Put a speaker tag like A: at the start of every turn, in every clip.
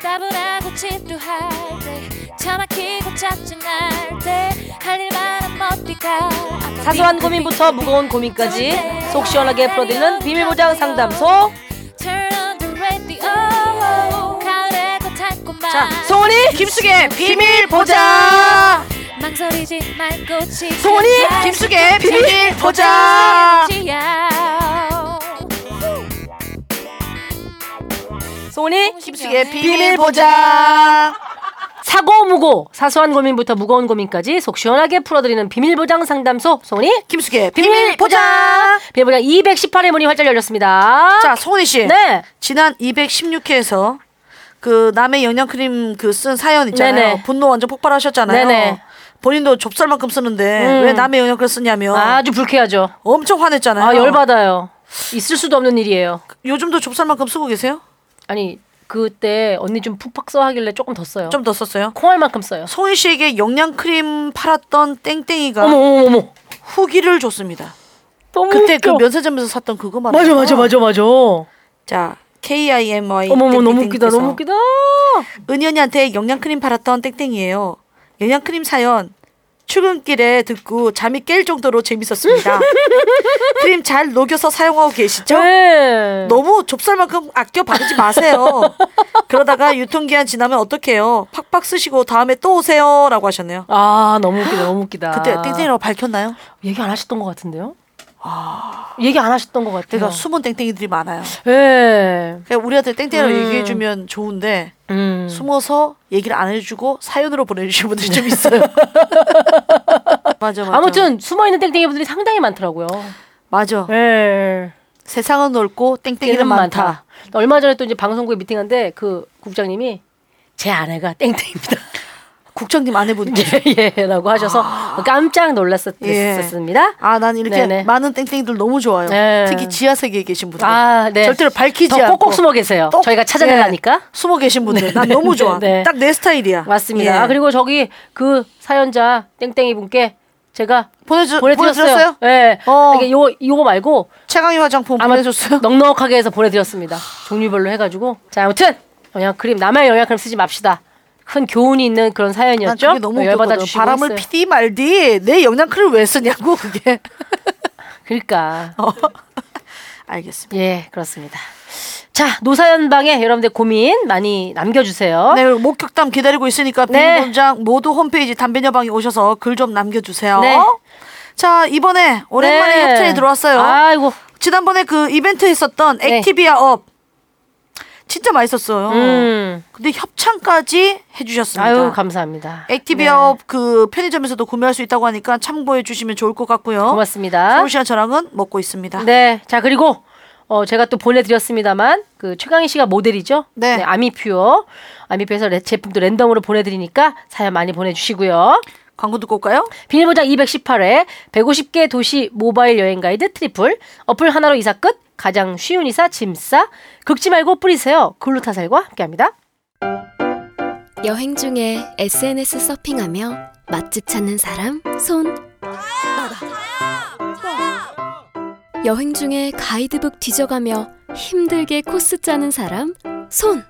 A: 따분하고 지루할 때 차 막히고 짜증날 때 할 일만 머리가
B: 사소한 고민부터 무거운 고민까지 속 시원하게 풀어드리는 비밀보장 상담소. 자, 송은이 김숙의 비밀보장.
A: 망설이지 말고
B: 송은이 김숙의 비밀보장. 송은이 김숙의 비밀보장. 사고무고 사소한 고민부터 무거운 고민까지 속 시원하게 풀어드리는 비밀보장 상담소 송은이
C: 김숙의
B: 비밀보장. 비밀보장 218회 문이 활짝 열렸습니다.
C: 자, 송은이 씨.
B: 네.
C: 지난 216회에서 그 남의 영양크림 그 쓴 사연 있잖아요.
B: 네네.
C: 분노 완전 폭발하셨잖아요.
B: 네네.
C: 본인도 좁쌀만큼 쓰는데 왜 남의 영양크림 쓰냐며
B: 아주 불쾌하죠.
C: 엄청 화냈잖아요.
B: 아, 열받아요. 있을 수도 없는 일이에요.
C: 요즘도 좁쌀만큼 쓰고 계세요?
B: 아니 그때 언니 좀 푹팍 써 하길래 조금 더 써요.
C: 좀 더 썼어요?
B: 콩알만큼 써요.
C: 송은 씨에게 영양크림 팔았던 땡땡이가
B: 어머
C: 후기를 줬습니다.
B: 너무
C: 그때
B: 웃겨.
C: 그 면세점에서 샀던 그거 말이야.
B: 맞아.
C: 자, KIMY.
B: 어머머 너무 웃기다.
C: 은연이한테 영양크림 팔았던 땡땡이에요. 영양크림 사연 출근길에 듣고 잠이 깰 정도로 재밌었습니다. 크림 잘 녹여서 사용하고 계시죠?
B: 네.
C: 너무 좁쌀만큼 아껴 바르지 마세요. 그러다가 유통기한 지나면 어떡해요? 팍팍 쓰시고 다음에 또 오세요 라고 하셨네요.
B: 아 너무 웃기다.
C: 그때 땡땡이라고 밝혔나요?
B: 얘기 안 하셨던 것 같은데요? 얘기 안 하셨던 것 같아요.
C: 그러니까 숨은 땡땡이들이 많아요.
B: 네.
C: 그러니까 우리한테 땡땡이라고 얘기해주면 좋은데 숨어서 얘기를 안 해주고 사연으로 보내주신 분들이 좀 있어요. 맞아.
B: 아무튼 숨어있는 땡땡이 분들이 상당히 많더라고요.
C: 맞아.
B: 네.
C: 세상은 넓고 땡땡이는 많다.
B: 얼마 전에 또 이제 방송국에 미팅한데 그 국장님이 제 아내가 땡땡입니다.
C: 국장님 아내분
B: 예라고 하셔서 깜짝 놀랐었습니다.
C: 예. 난 이렇게
B: 네네.
C: 많은 땡땡이들 너무 좋아요.
B: 네.
C: 특히 지하 세계에 계신 분들.
B: 네.
C: 절대로 밝히지 않고
B: 꼭꼭 숨어 계세요. 저희가 찾아내라니까.
C: 숨어 계신 분들. 난 너무 좋아. 딱 내 스타일이야.
B: 맞습니다.
C: 예.
B: 그리고 저기 그 사연자 땡땡이 분께 제가
C: 보내드렸어요?
B: 네. 이게 요거 말고
C: 최강희 화장품 보내줬어요?
B: 넉넉하게 해서 보내드렸습니다. 종류별로 해가지고. 자, 아무튼 영양크림 남의 영양크림 쓰지 맙시다. 큰 교훈이 있는 그런 사연이었죠.
C: 그게 너무
B: 열받아
C: 웃겼거든.
B: 주시고
C: 바람을
B: 했어요.
C: 피디 말디 내 영양크림 왜 쓰냐고 그게.
B: 그러니까.
C: 알겠습니다.
B: 예, 그렇습니다. 자, 노사연방에 여러분들 고민 많이 남겨주세요.
C: 네, 목격담 기다리고 있으니까 비밀본장 모두 홈페이지 담배녀방에 오셔서 글 좀 남겨주세요.
B: 네.
C: 자, 이번에 오랜만에 협찬이 들어왔어요.
B: 아이고.
C: 지난번에 그 이벤트 했었던 액티비아 업 진짜 맛있었어요. 근데 협찬까지 해주셨습니다.
B: 아유, 감사합니다.
C: 액티비아 업 그 편의점에서도 구매할 수 있다고 하니까 참고해 주시면 좋을 것 같고요.
B: 고맙습니다.
C: 서울 씨랑 저랑은 먹고 있습니다.
B: 네, 자 그리고 제가 또 보내드렸습니다만 그 최강희 씨가 모델이죠.
C: 네.
B: 아미퓨어에서 제품도 랜덤으로 보내드리니까 사연 많이 보내주시고요.
C: 광고 듣고 올까요?
B: 비밀보장 218회 150개 도시 모바일 여행 가이드 트리플 어플 하나로 이사 끝 가장 쉬운 이사 짐싸 긁지 말고 뿌리세요 글루타셀과 함께합니다.
D: 여행 중에 SNS 서핑하며 맛집 찾는 사람 손. 여행 중에 가이드북 뒤져가며 힘들게 코스 짜는 사람 손.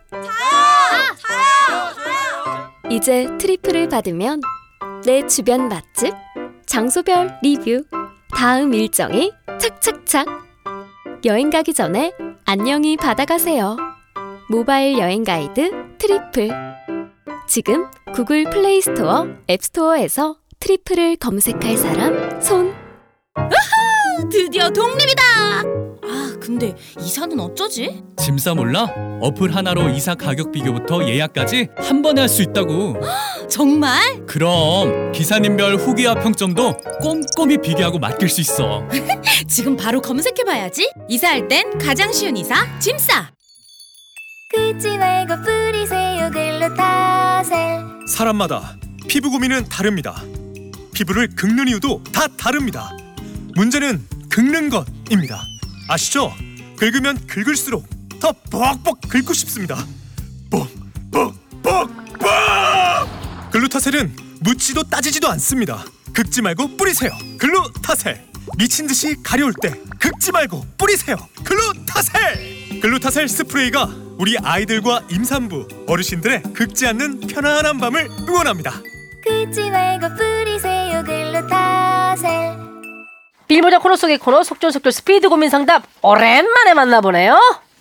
D: 이제 트리플을 받으면 내 주변 맛집, 장소별 리뷰, 다음 일정이 착착착. 여행 가기 전에 안녕히 받아가세요. 모바일 여행 가이드 트리플. 지금 구글 플레이 스토어, 앱 스토어에서 트리플을 검색할 사람 손.
E: 우후! 드디어 독립이다! 근데 이사는 어쩌지?
F: 짐싸 몰라? 어플 하나로 이사 가격 비교부터 예약까지 한 번에 할 수 있다고.
E: 정말?
F: 그럼 기사님별 후기와 평점도 꼼꼼히 비교하고 맡길 수 있어.
E: 지금 바로 검색해봐야지. 이사할 땐 가장 쉬운 이사 짐싸.
A: 긁지 말고 뿌리세요 글루타셀.
G: 사람마다 피부 고민은 다릅니다. 피부를 긁는 이유도 다 다릅니다. 문제는 긁는 것입니다. 아시죠? 긁으면 긁을수록 더 뻑뻑 긁고 싶습니다. 뻑뻑뻑뻑. 글루타셀은 묻지도 따지지도 않습니다. 긁지 말고 뿌리세요. 글루타셀. 미친 듯이 가려울 때 긁지 말고 뿌리세요. 글루타셀. 글루타셀 스프레이가 우리 아이들과 임산부, 어르신들의 긁지 않는 편안한 밤을 응원합니다.
A: 긁지 말고 뿌리세요 글루타셀.
B: 빌보자 코너 속의 코너 속전속결 스피드 고민 상담 오랜만에 만나보네요.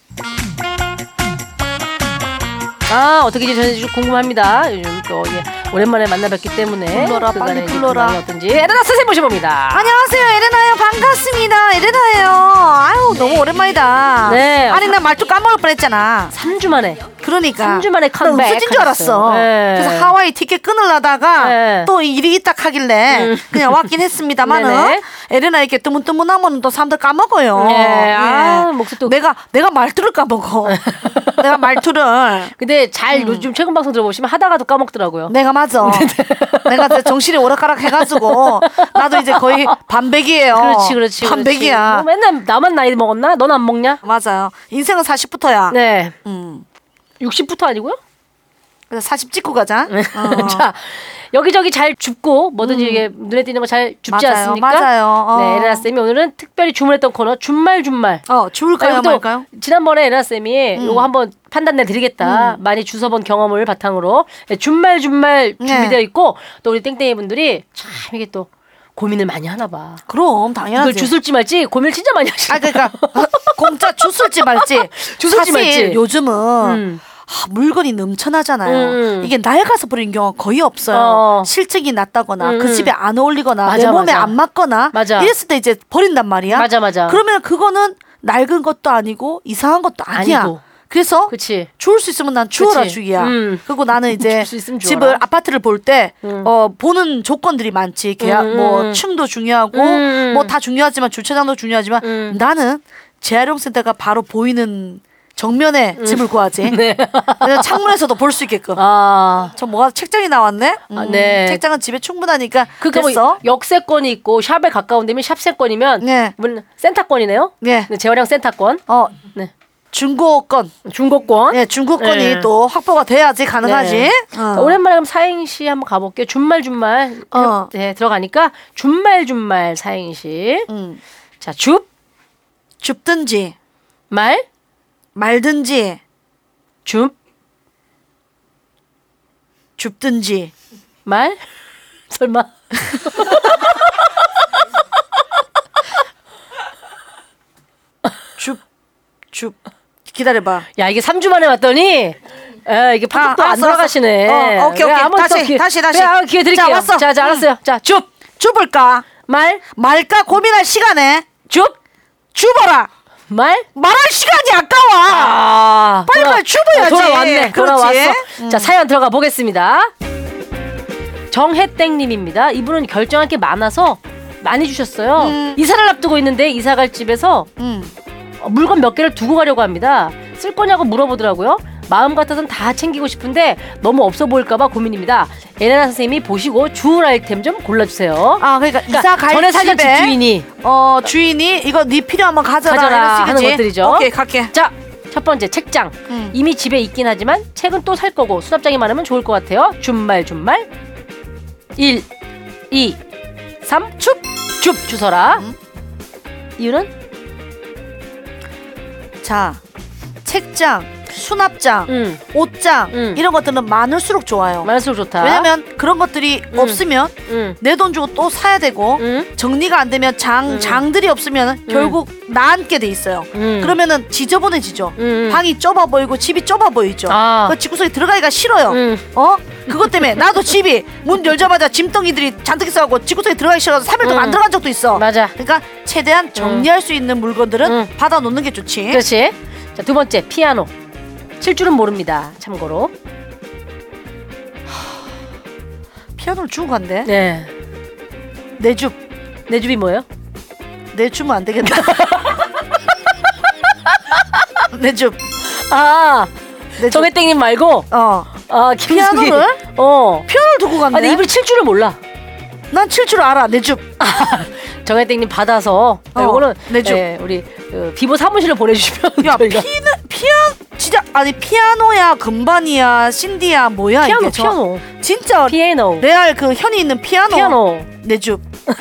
B: 어떻게 지내실지 궁금합니다. 요즘 또 오랜만에 만나뵙기 때문에
C: 불러라, 빨리 불러라.
B: 어떤지 에레나 선생님 모셔봅니다.
C: 안녕하세요, 에레나예요. 반갑습니다. 에레나예요. 아유, 너무 오랜만이다.
B: 네.
C: 아니, 나 말투 까먹을 뻔했잖아.
B: 3주 만에.
C: 그러니까
B: 3주 만에 컴백.
C: 나 없어진 줄 알았어.
B: 네.
C: 그래서 하와이 티켓 끊으려다가
B: 네.
C: 또 일이 있다 하길래 그냥 왔긴 했습니다만은
B: 네네.
C: 에레나 이렇게 뜨문뜨문하면 또 사람들 까먹어요.
B: 네. 목소리 또.
C: 내가 말투를 까먹어. 내가 말투를.
B: 근데 잘 요즘 최근 방송 들어보시면 하다가도 까먹더라고요.
C: 내가 맞아. 내가 이제 정신이 오락가락 해가지고 나도 이제 거의 반백이에요.
B: 그렇지.
C: 반백이야.
B: 뭐 맨날 나만 나이 먹었나? 넌 안 먹냐?
C: 맞아요. 인생은 40부터야.
B: 네. 60부터 아니고요?
C: 그래서 40 찍고 가자.
B: 자, 여기저기 잘 줍고 뭐든지 이게 눈에 띄는 거 잘 줍지
C: 맞아요,
B: 않습니까?
C: 맞아요.
B: 네, 에레나 쌤이 오늘은 특별히 주문했던 코너 준말.
C: 줄까요,
B: 또
C: 말까요?
B: 지난번에 에레나 쌤이 요거 한번 판단 내드리겠다. 많이 주워본 경험을 바탕으로 네, 준말 준비되어 있고 또 우리 땡땡이 분들이 참 이게 또 고민을 많이 하나 봐.
C: 그럼 당연하지.
B: 이걸 주술지 말지 고민을 진짜 많이 하시네.
C: 그러니까 공짜 주술지 말지.
B: 주술지
C: 사실
B: 말지.
C: 요즘은 물건이 넘쳐나잖아요. 이게 낡아서 버린 경우가 거의 없어요. 실적이 낮다거나 그 집에 안 어울리거나
B: 맞아,
C: 내 몸에
B: 맞아.
C: 안 맞거나
B: 맞아.
C: 이랬을 때 이제 버린단 말이야.
B: 맞아.
C: 그러면 그거는 낡은 것도 아니고 이상한 것도 아니야.
B: 아니고.
C: 그래서
B: 그치.
C: 주울 수 있으면 난 주워라
B: 그치.
C: 주기야. 그리고 나는 이제
B: 줄 수 있으면 주워라.
C: 집을 아파트를 볼 때 보는 조건들이 많지. 계약 뭐 층도 중요하고 뭐 다 중요하지만 주차장도 중요하지만 나는 재활용센터가 바로 보이는 정면에 집을 구하지.
B: 네.
C: 그래서 창문에서도 볼 수 있게끔. 저 뭐가 책장이 나왔네.
B: 네.
C: 책장은 집에 충분하니까.
B: 그러니까
C: 됐어.
B: 뭐 역세권이 있고 샵에 가까운 데면 샵세권이면
C: 네.
B: 센터권이네요.
C: 네.
B: 재활용 센터권. 네.
C: 중고권.
B: 중고권.
C: 네, 중고권이
B: 네.
C: 또 확보가 돼야지 가능하지.
B: 네. 자, 오랜만에 그럼 사행시 한번 가볼게요. 준말 네, 들어가니까 준말 사행시. 자,
C: 줍든지
B: 말,
C: 말든지 줍든지
B: 말. 설마.
C: 줍 기다려봐.
B: 야, 이게 3주 만에 왔더니 이게 팍팍 또 안 돌아가시네.
C: 오케이. 다시.
B: 기회 드릴게요.
C: 자, 왔어.
B: 자, 알았어요. 자,
C: 줍을까? 말까 고민할 시간에 줍어라. 말할 시간이 아까워. 빨리 줍어야지.
B: 돌아왔어. 자, 사연 들어가 보겠습니다. 정혜땡님입니다. 이분은 결정할 게 많아서 많이 주셨어요. 이사를 앞두고 있는데 이사갈 집에서 물건 몇 개를 두고 가려고 합니다. 쓸 거냐고 물어보더라고요. 마음 같아서는 다 챙기고 싶은데 너무 없어 보일까봐 고민입니다. 에레나 선생님이 보시고 주울 아이템 좀 골라주세요.
C: 그러니까 이사 갈
B: 전에 살던
C: 집에
B: 주인이
C: 주인이 이거 네 필요하면 가져라
B: 하는 것들이죠.
C: 오케이, 갈게.
B: 자, 첫 번째 책장. 이미 집에 있긴 하지만 책은 또 살 거고 수납장이 많으면 좋을 것 같아요. 준말 1, 2, 3 줍 주서라. 이유는?
C: 자, 책장, 수납장, 옷장 이런 것들은 많을수록 좋아요.
B: 많을수록 좋다.
C: 왜냐면 그런 것들이 없으면 내 돈 주고 또 사야 되고 정리가 안 되면 장들이 없으면 결국 나앉게 돼 있어요. 그러면은 지저분해지죠. 방이 좁아 보이고 집이 좁아 보이죠. 그 집구석에 들어가기가 싫어요. 그것 때문에 나도 집이 문 열자마자 짐덩이들이 잔뜩 있어갖고 집구석에 들어가기 싫어서 3일 동안 안 들어간 적도 있어.
B: 맞아.
C: 그러니까 최대한 정리할 수 있는 물건들은 받아 놓는 게 좋지.
B: 그렇지. 자, 두 번째 피아노. 칠 줄은 모릅니다. 참고로.
C: 피아노를 주고 간대.
B: 네.
C: 내
B: 줍이 뭐예요?
C: 내 주면 안 되겠다. 내 줍.
B: 정혜땡님 말고.
C: 피아노를? 피아노를 두고 간대.
B: 근데 이분이 칠 줄을 몰라.
C: 난 칠 줄 알아. 내 줍.
B: 정혜땡님 받아서 요거는
C: 내 줍.
B: 우리 비보 사무실로 보내주시면.
C: 야, 진짜 피아노야, 금반이야, 신디야, 뭐야
B: 피아노,
C: 이게?
B: 피아노.
C: 진짜
B: 피아노.
C: 레알 그 현이 있는 피아노. 내 줍.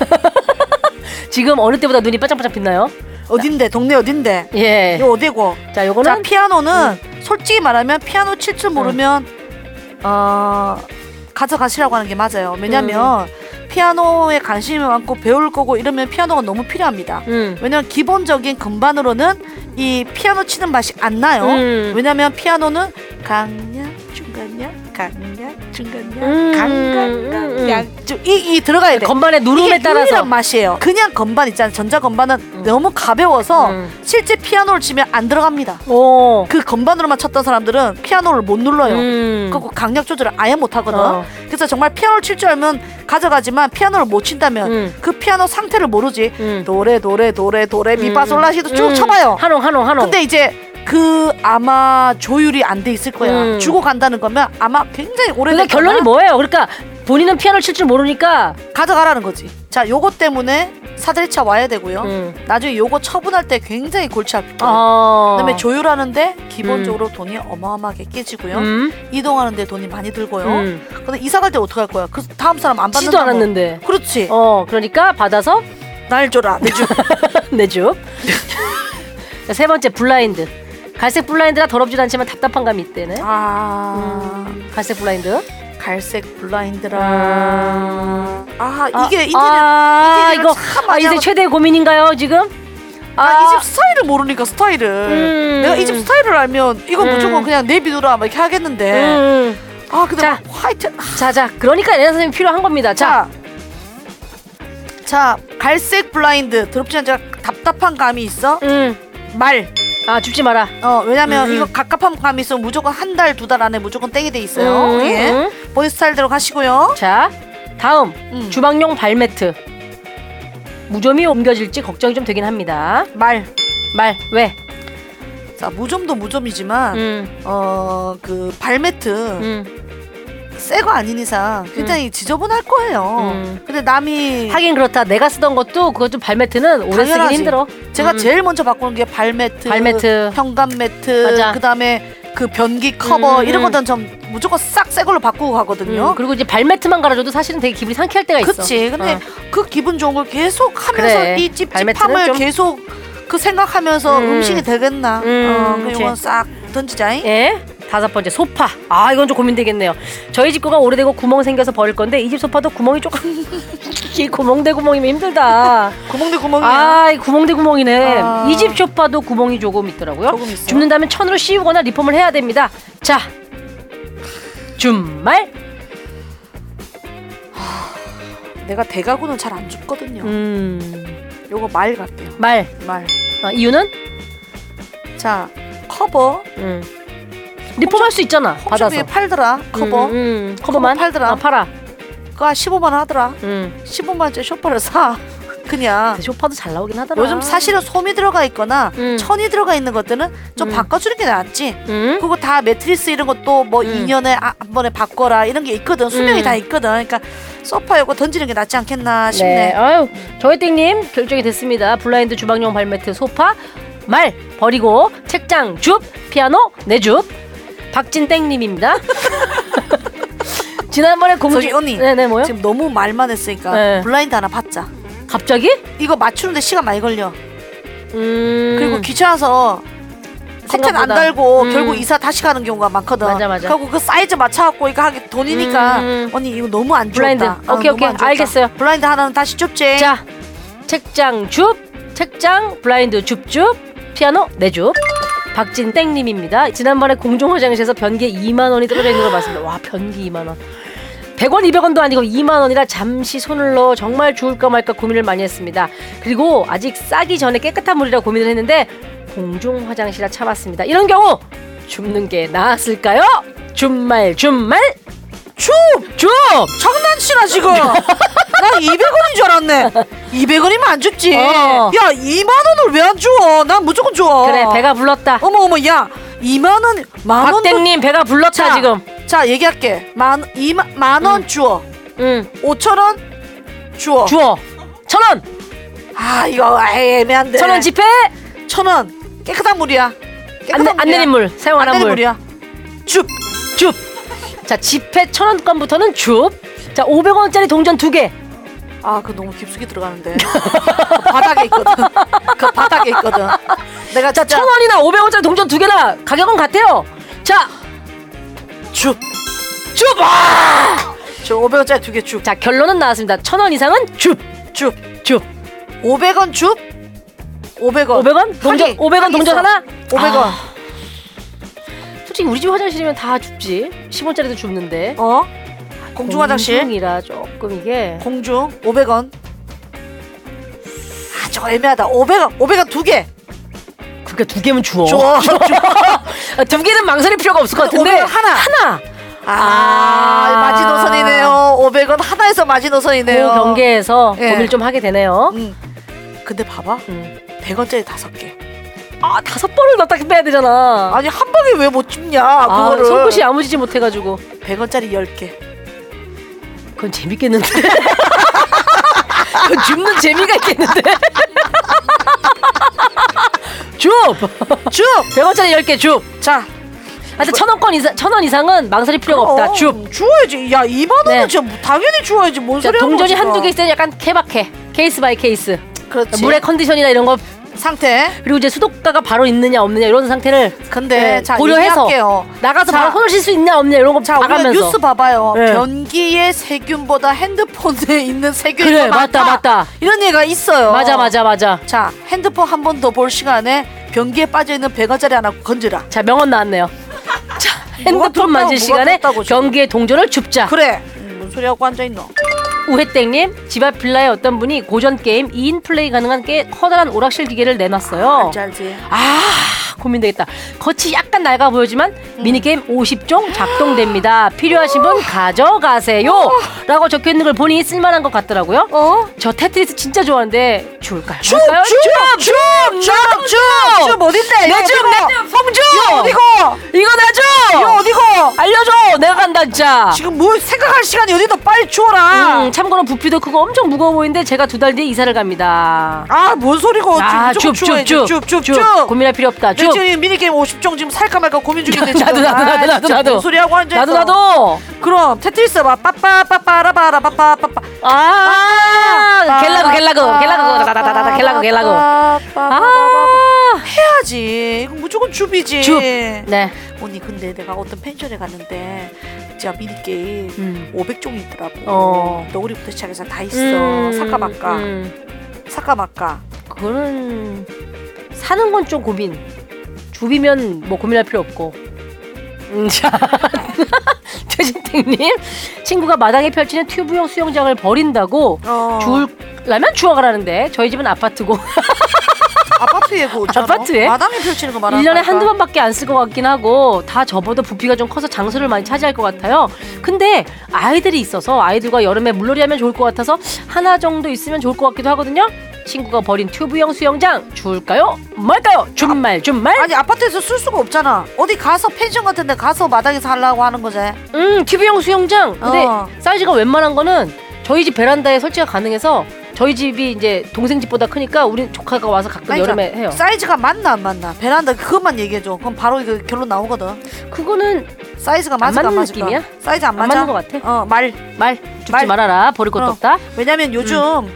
B: 지금 어느 때보다 눈이 반짝반짝 빛나요?
C: 어딘데? 동네 어딘데?
B: 예.
C: 이거 어디고?
B: 자, 요거는
C: 자, 피아노는 솔직히 말하면 피아노 칠 줄 모르면 가져가시라고 하는 게 맞아요. 왜냐면 피아노에 관심이 많고 배울 거고 이러면 피아노가 너무 필요합니다. 왜냐면 기본적인 건반으로는 이 피아노 치는 맛이 안 나요. 왜냐면 피아노는 강약, 중간약, 강약, 중간약, 강약, 이 들어가야 돼.
B: 건반의 누름에
C: 이게
B: 따라서
C: 유일한 맛이에요. 그냥 건반 있잖아요. 전자 건반은 너무 가벼워서 실제 피아노를 치면 안 들어갑니다.
B: 오.
C: 그 건반으로만 쳤던 사람들은 피아노를 못 눌러요. 그리고 강약 조절을 아예 못 하거든. 그래서 정말 피아노를 칠 줄 알면 가져가지만 피아노를 못 친다면 그 피아노 상태를 모르지. 도레 미파솔라시도 쭉 쳐봐요.
B: 한홍.
C: 근데 이제 그 아마 조율이 안 돼 있을 거야. 주고 간다는 거면 아마 굉장히 오래됐거나.
B: 근데 결론이 뭐예요? 그러니까 본인은 피아노를 칠 줄 모르니까
C: 가져가라는 거지. 자, 요거 때문에 사다리차 와야 되고요. 나중에 요거 처분할 때 굉장히 골치 아플 거예요. 그다음에 조율하는데 기본적으로 돈이 어마어마하게 깨지고요. 이동하는데 돈이 많이 들고요. 근데 이사 갈 때 어떻게 할 거야? 그 다음 사람 안 받는다고.
B: 치도 않았는데.
C: 그렇지.
B: 그러니까 받아서
C: 날 줘라. 내줘.
B: 내줘. 세 번째 블라인드. 갈색 블라인드라 더럽지도 않지만 답답한 감이 있대네. 갈색 블라인드.
C: 갈색 블라인드라. 이게
B: 이거
C: 참 많이
B: 인생 최대의 고민인가요 지금?
C: 이 집 스타일을 모르니까 스타일을. 내가 이 집 스타일을 알면 이거 무조건 그냥 내비두라 막 이렇게 하겠는데. 근데
B: 자,
C: 화이트.
B: 자, 그러니까 애나 선생님이 필요한 겁니다. 자,
C: 갈색 블라인드 더럽지 않지만 답답한 감이 있어. 말.
B: 줍지 마라.
C: 왜냐면 이거 갑갑한 감이 있으면 무조건 한 달, 두 달 안에 무조건 땡이 돼 있어요. 예. 본인 스타일대로 가시고요.
B: 자, 다음 주방용 발매트. 무좀이 옮겨질지 걱정이 좀 되긴 합니다.
C: 말
B: 왜?
C: 자, 무좀도 무좀이지만 그 발매트 새 거 아닌 이상 굉장히 지저분할 거예요. 근데 남이
B: 하긴 그렇다. 내가 쓰던 것도 그것도 발매트는 오래 쓰긴 힘들어.
C: 제가 제일 먼저 바꾸는 게 발매트, 현관 매트,
B: 맞아.
C: 그다음에 그 변기 커버 이런 것들은 좀 무조건 싹 새 걸로 바꾸고 가거든요.
B: 그리고 이제 발매트만 갈아줘도 사실은 되게 기분이 상쾌할 때가 있어.
C: 그치. 근데 그 기분 좋은 걸 계속 하면서
B: 그래.
C: 이 찝찝함을 계속 그 생각하면서 음식이 되겠나. 이건 싹 던지자.
B: 예. 다섯 번째 소파. 이건 좀 고민되겠네요. 저희 집 거가 오래되고 구멍 생겨서 버릴 건데 이 집 소파도 구멍이 조금 이 구멍대 구멍이면 힘들다.
C: 구멍대 구멍이야.
B: 이 구멍대 구멍이네. 이 집 소파도 구멍이 조금 있더라고요.
C: 조금 있어.
B: 줍는다면 천으로 씌우거나 리폼을 해야 됩니다. 자, 줌말.
C: 내가 대가구는 잘 안 줍거든요. 요거 말 갈게요.
B: 말. 이유는?
C: 자, 커버.
B: 리폼할 수 있잖아. 받아서.
C: 홈쇼핑에 팔더라. 커버.
B: 커버만
C: 팔더라.
B: 팔아.
C: 그거 15만 원 하더라. 15만 원짜리 쇼파를 사. 그냥.
B: 쇼파도 잘 나오긴 하더라.
C: 요즘 사실은 솜이 들어가 있거나 천이 들어가 있는 것들은 좀 바꿔주는 게 낫지. 그리고 다 매트리스 이런 것도 뭐 2년에 한 번에 바꿔라 이런 게 있거든. 수명이 다 있거든. 그러니까 소파 요거 던지는 게 낫지 않겠나 싶네.
B: 저희 땡님 결정이 됐습니다. 블라인드 주방용 발매트 소파 말 버리고 책장 줍 피아노 내줍 박진 땡님입니다. 지난번에
C: 저기 언니.
B: 네네 뭐요?
C: 지금 너무 말만 했으니까 블라인드 하나 받자.
B: 갑자기?
C: 이거 맞추는데 시간 많이 걸려. 그리고 귀찮아서 커튼 안 달고 결국 이사 다시 가는 경우가 많거든.
B: 맞아.
C: 그리고 그 사이즈 맞춰갖고 이거 하기 돈이니까 언니 이거 너무 안 좋다.
B: 블라인드. 오케이 알겠어요.
C: 블라인드 하나는 다시 줍지.
B: 자, 책장 줍 책장 블라인드 줍줍 피아노 내줍 박진 땡님입니다. 지난번에 공중 화장실에서 변기에 2만 원이 떨어져 있는 걸 봤습니다. 와, 변기 2만 원. 100원, 200원도 아니고 2만 원이라 잠시 손을 넣어 정말 좋을까 말까 고민을 많이 했습니다. 그리고 아직 싸기 전에 깨끗한 물이라 고민을 했는데 공중 화장실이라 참았습니다. 이런 경우 줍는 게 나았을까요? 줍말
C: 줍! 장난치나 지금. 나 200원인 줄 알았네. 200원이면 안 줍지. 야, 2만 원을 왜 안 줘? 난 무조건 줘.
B: 그래, 배가 불렀다.
C: 어머 야, 2만 원, 만 원.
B: 박땡님 배가 불렀다. 지금.
C: 자, 얘기할게. 만 원 주어. 5천 원 주어.
B: 1,000원.
C: 이거 애매한데.
B: 1,000원 지폐.
C: 1,000원. 깨끗한 물이야.
B: 안 내린 물. 사용 안 한 물.
C: 물이야. 줍.
B: 자, 지폐 1,000원권부터는 줍. 자, 500원짜리 동전 2개.
C: 아, 그 너무 깊숙이 들어가는데. 바닥에 있거든. 그 바닥에 있거든. 내가
B: 자,
C: 진짜
B: 1,000원이나 500원짜리 동전 2개나 가격은 같아요. 자,
C: 줍.
B: 줍! 와!
C: 저 500원짜리 2개 줍.
B: 자, 결론은 나왔습니다. 1,000원 이상은 줍!
C: 줍.
B: 줍!
C: 500원 줍. 500원.
B: 500원? 동전, 500원 동전 하나?
C: 500원.
B: 아, 솔직히 우리 집 화장실이면 다 줍지. 10원짜리도 줍는데.
C: 어? 공중 화장실.
B: 공중이라 조금 이게.
C: 공중 500원. 아, 저거 애매하다. 500원 2개.
B: 그러니까 2개면 주워.
C: 줘.
B: 2개는 망설일 필요가 없을 것 같은데.
C: 500원 하나.
B: 하나.
C: 마지노선이네요. 500원 하나에서 마지노선이네요.
B: 그 경계에서
C: 예.
B: 고민을 좀 하게 되네요.
C: 근데 봐봐. 100원짜리 5개.
B: 아, 5번을 넣었다 빼야 되잖아.
C: 아니 한 방에 왜 못 줍냐
B: 아,
C: 그거를.
B: 손끝이 야무지지 못해가지고.
C: 100원짜리 10개.
B: 그건 재밌겠는데. 그건 줍는 재미가 있겠는데. 줍!
C: 줍!
B: 100원짜리 10개 줍!
C: 자,
B: 하여튼 1,000원 이상은 망설일 필요가 없다. 줍!
C: 주워야지. 야, 2만 원은
B: 네.
C: 진짜 당연히 주워야지. 뭔
B: 자,
C: 소리 하는
B: 동전이
C: 거지,
B: 한두 개
C: 너.
B: 있으면 약간 케바케. 케이스 바이 케이스.
C: 그렇지.
B: 물의 컨디션이나 이런 거,
C: 상태.
B: 그리고 이제 수도가가 바로 있느냐 없느냐 이런 상태를
C: 근데
B: 네,
C: 자,
B: 고려해서
C: 얘기할게요.
B: 나가서
C: 자,
B: 바로 손을 쉴 수 있냐 없냐 이런 거
C: 자, 우리가
B: 봐가면서.
C: 뉴스 봐봐요.
B: 네.
C: 변기의 세균보다 핸드폰에 있는 세균이
B: 그래,
C: 더 많다.
B: 맞다.
C: 이런 얘기가 있어요.
B: 맞아.
C: 자, 핸드폰 한 번 더 볼 시간에 변기에 빠져있는 100원짜리 하나 건지라.
B: 자, 명언 나왔네요. 자, 핸드폰 만질 시간에 변기에 동전을 줍자.
C: 그래. 뭔 소리 하고 앉아있노.
B: 우혜땡님, 집 앞 빌라에 어떤 분이 고전 게임 2인 플레이 가능한 커다란 오락실 기계를 내놨어요.
C: 알지.
B: 고민되겠다. 겉이 약간 낡아 보이지만 미니게임 50종 작동됩니다. 필요하신 분 가져가세요 라고 적혀있는 걸 보니 쓸만한 것 같더라고요. 저 테트리스 진짜 좋아하는데 줄까요?
C: 줍 어딘데?
B: 내 줍! 봉주!
C: 이거 어디고?
B: 이거 나줘!
C: 이거 어디고?
B: 알려줘! 내가 간다 진짜.
C: 지금 뭘 생각할 시간이 어디다 빨리 주워라.
B: 참고로 부피도 크고 엄청 무거워 보이는데 제가 2달 뒤에 이사를 갑니다.
C: 아, 뭔 소리고?
B: 줍. 고민할 필요 없다. 줍.
C: 지금 미니게임 50종 지금 살까 말까 고민 중인데
B: 나도.
C: 뭔 소리 하고 앉아있어.
B: 나도.
C: 그럼 테트리스 봐. 빠빠빠빠라바라 빠빠빠빠.
B: 갤라고.
C: 해야지. 이거 무조건 줍이지.
B: 줍. 네.
C: 언니, 근데 내가 어떤 펜션에 갔는데 진짜 미니게임 500종이 있더라고. 너구리부터 시작해서 다 있어. 사까 말까.
B: 그거는 사는 건 좀 고민. 줍이면 뭐 고민할 필요 없고. 자, 최진택님, 친구가 마당에 펼치는 튜브형 수영장을 버린다고 주우려면 주워가라는데 저희 집은 아파트고.
C: 아파트에 그
B: 아파트에?
C: 마당에 펼치는 거 말하는
B: 1년에 한두 번밖에 안 쓸 것 같긴 하고 다 접어도 부피가 좀 커서 장소를 많이 차지할 것 같아요. 근데 아이들이 있어서 아이들과 여름에 물놀이 하면 좋을 것 같아서 하나 정도 있으면 좋을 것 같기도 하거든요. 친구가 버린 튜브형 수영장 줄까요? 말까요? 준말.
C: 아니, 아파트에서 쓸 수가 없잖아. 어디 가서 펜션 같은 데 가서 마당에서 하려고 하는 거지.
B: 튜브형 수영장. 근데 사이즈가 웬만한 거는 저희 집 베란다에 설치가 가능해서 저희 집이 이제 동생 집보다 크니까 우리 조카가 와서 가끔 여름에 해요.
C: 사이즈가 맞나 안 맞나? 베란다 그것만 얘기해줘. 그럼 바로 이거 결론 나오거든.
B: 그거는
C: 사이즈가 맞을까
B: 안
C: 안
B: 맞는
C: 맞을까?
B: 느낌이야?
C: 사이즈 안 맞아?
B: 안 맞는 것 같아.
C: 말
B: 줍지 말아라. 버릴 것도 없다.
C: 왜냐면 요즘